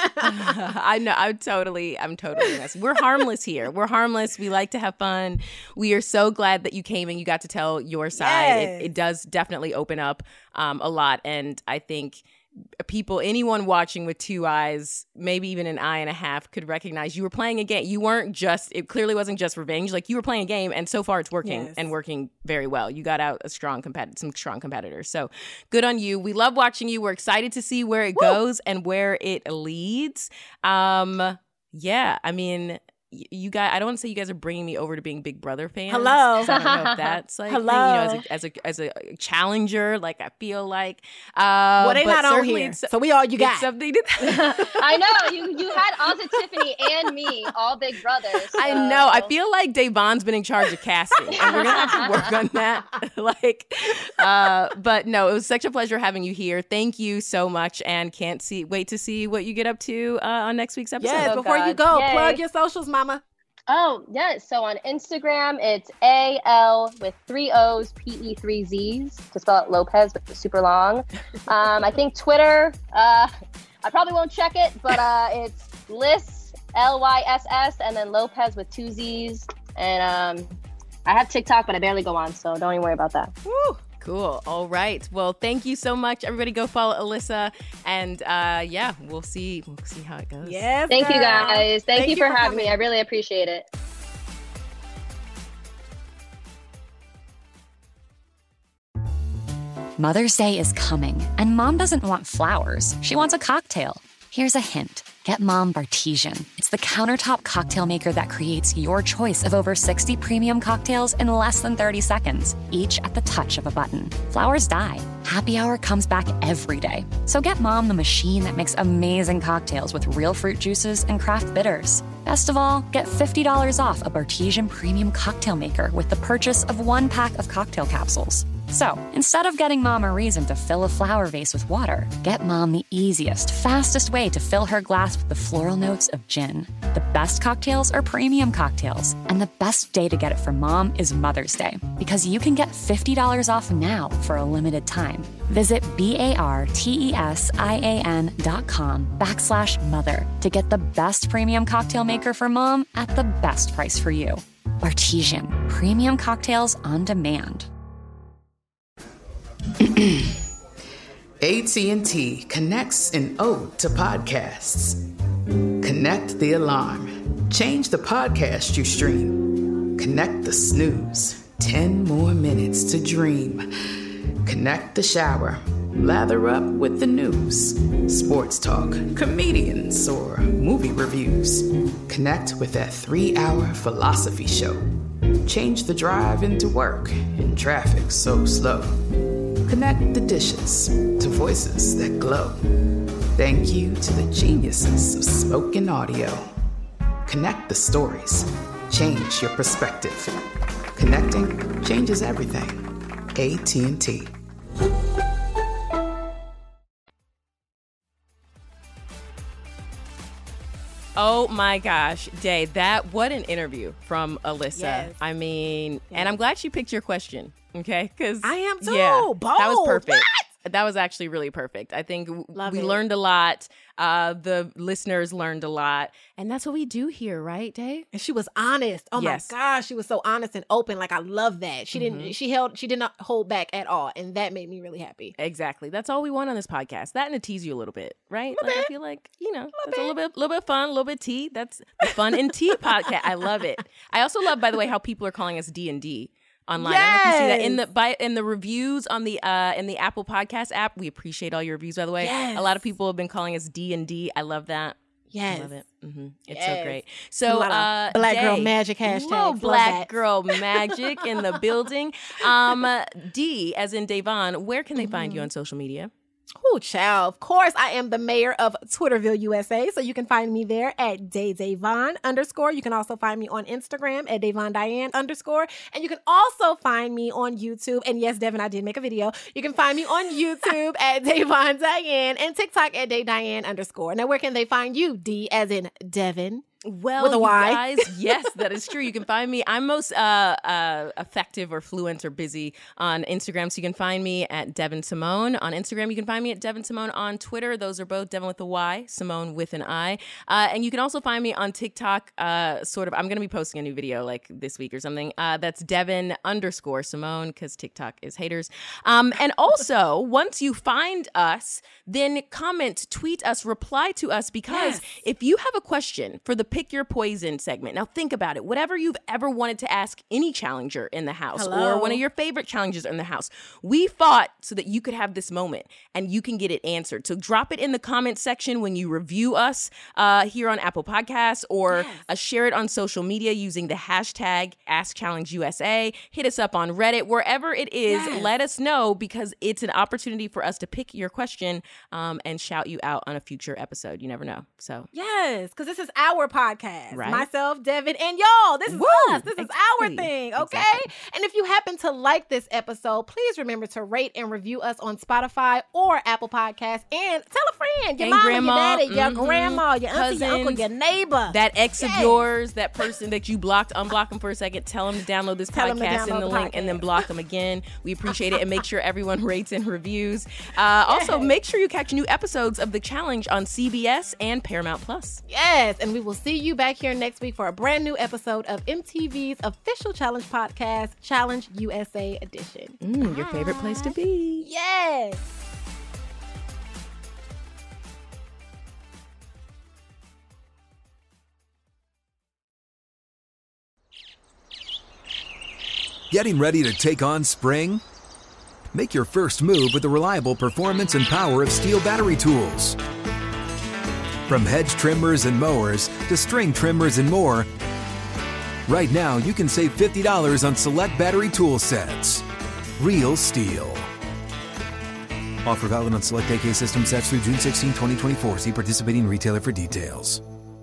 I know. I'm totally honest. We're harmless here. We're harmless. We like to have fun. We are so glad that you came and you got to tell your side. Yes. It does definitely open up a lot. And I think anyone watching with 2 eyes, maybe even an eye and a half, could recognize you were playing a game. You weren't just, it clearly wasn't just revenge. Like, you were playing a game, and so far it's working and working very well. You got out some strong competitors. So good on you. We love watching you. We're excited to see where it goes and where it leads. Yeah, I mean, you guys, I don't want to say you guys are bringing me over to being Big Brother fans. Hello. So I don't know if that's like, Hello. you know, as a challenger, like I feel like. Well, they but not on certainly here, it's- so we all you it's got. something to I know you had Ozzy, Tiffany, and me, all Big Brothers. I know. I feel like Da'Vonne's been in charge of casting, and we're gonna have to work on that. But no, it was such a pleasure having you here. Thank you so much, and wait to see what you get up to on next week's episode. Yes, Oh, before you God. go, Yay. plug your socials, mama. Oh, yes. So on Instagram, it's AL with 3 O's, PE 3 Z's to spell it Lopez, but it's super long. I think Twitter, I probably won't check it, but it's Lyss, LYSS, and then Lopez with 2 Z's. And I have TikTok, but I barely go on, so don't even worry about that. Woo. Cool. All right. Well, thank you so much. Everybody go follow Alyssa. And yeah, we'll see how it goes. Yes, Thank you, girl. guys. Thank you for having me. coming. I really appreciate it. Mother's Day is coming, and Mom doesn't want flowers. She wants a cocktail. Here's a hint. get Mom Bartesian. It's the countertop cocktail maker that creates your choice of over 60 premium cocktails in less than 30 seconds, each at the touch of a button. Flowers die. Happy Hour comes back every day. So get Mom the machine that makes amazing cocktails with real fruit juices and craft bitters. Best of all, get $50 off a Bartesian premium cocktail maker with the purchase of 1 pack of cocktail capsules. So, instead of getting Mom a reason to fill a flower vase with water, get Mom the easiest, fastest way to fill her glass with the floral notes of gin. The best cocktails are premium cocktails, and the best day to get it for Mom is Mother's Day, because you can get $50 off now for a limited time. Visit BARTESIAN.com/mother to get the best premium cocktail maker for Mom at the best price for you. Bartesian, premium cocktails on demand. AT&T connects an ode to podcasts. Connect the alarm. Change the podcast you stream. Connect the snooze. 10 more minutes to dream. Connect the shower. Lather up with the news. Sports talk, comedians, or movie reviews. Connect with that 3-hour philosophy show. Change the drive into work in traffic so slow. Connect the dishes to voices that glow. Thank you to the geniuses of spoken audio. Connect the stories. Change your perspective. Connecting changes everything. AT&T. Oh my gosh, Day, what an interview from Alyssa. Yes. I mean, and I'm glad she picked your question, okay? Because I am too. Yeah, Bold. that was perfect. What? That was actually really perfect. I think we it. learned a lot. The listeners learned a lot. And that's what we do here, right, Day? And she was honest. Oh Yes. my gosh, she was so honest and open. Like, I love that. She didn't. She did not hold back at all, and that made me really happy. Exactly. That's all we want on this podcast. That and to tease you a little bit, right? Little Like bit. I feel like, that's a little bit fun, a little bit tea. That's the Fun and Tea podcast. I love it. I also love, by the way, how people are calling us D&D. Online. I don't know if you see that in the reviews on the in the Apple Podcast app. We appreciate all your reviews, by the way. Yes. A lot of people have been calling us D&D. I love that. Yes. I love it. It's Yes. so great. So A lot of Black Girl Day, Magic hashtags. little Love Black that. Girl Magic in the building. D as in Davon, where can they find you on social media? Oh, child. Of course, I am the mayor of Twitterville, USA. So you can find me there at DayDavon_. You can also find me on Instagram at DavonDiane_. And you can also find me on YouTube. And yes, Devin, I did make a video. You can find me on YouTube at Davon Diane and TikTok at DayDiane_. Now, where can they find you? D as in Devin. Well, With a you Y. guys, yes, that is true. You can find me. I'm most effective or fluent or busy on Instagram. So you can find me at Devin Simone on Instagram. You can find me at Devin Simone on Twitter. Those are both Devin with a Y, Simone with an I. And you can also find me on TikTok. I'm going to be posting a new video like this week or something. That's Devin_Simone because TikTok is haters. And also, once you find us, then comment, tweet us, reply to us, because if you have a question for the Pick Your Poison segment, now think about it. Whatever you've ever wanted to ask any challenger in the house or one of your favorite challengers in the house, we fought so that you could have this moment and you can get it answered. So drop it in the comment section when you review us here on Apple Podcasts, or share it on social media using the hashtag AskChallengeUSA. Hit us up on Reddit, wherever it is. Let us know, because it's an opportunity for us to pick your question and shout you out on a future episode. You never know. So Yes, because this is our podcast. Right. Myself, Devin, and y'all. This is us. This is our thing, okay? Exactly. And if you happen to like this episode, please remember to rate and review us on Spotify or Apple Podcasts. And tell a friend, your And mama, grandma, your daddy, your grandma, your auntie, your uncle, cousins, your neighbor. that ex of yours, that person that you blocked, unblock them for a second. Tell them to download this Tell 'em to podcast in download the the link, and then podcast. block them again. We appreciate it, and make sure everyone rates and reviews. Also, make sure you catch new episodes of The Challenge on CBS and Paramount Plus. Yes, and we will see you back here next week for a brand new episode of MTV's official challenge podcast, Challenge USA Edition. Your favorite place to be. Yes. Getting ready to take on spring? Make your first move with the reliable performance and power of Steel battery tools. From hedge trimmers and mowers to string trimmers and more, right now you can save $50 on select battery tool sets. Real STIHL. Offer valid on select AK system sets through June 16, 2024. See participating retailer for details.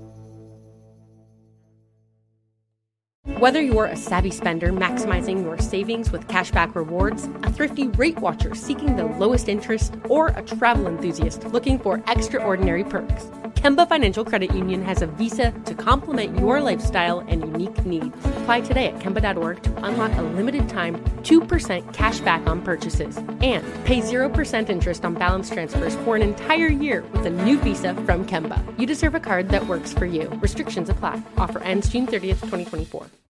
Whether you're a savvy spender maximizing your savings with cashback rewards, a thrifty rate watcher seeking the lowest interest, or a travel enthusiast looking for extraordinary perks, Kemba Financial Credit Union has a visa to complement your lifestyle and unique needs. Apply today at Kemba.org to unlock a limited time 2% cash back on purchases and pay 0% interest on balance transfers for an entire year with a new visa from Kemba. You deserve a card that works for you. Restrictions apply. Offer ends June 30th, 2024.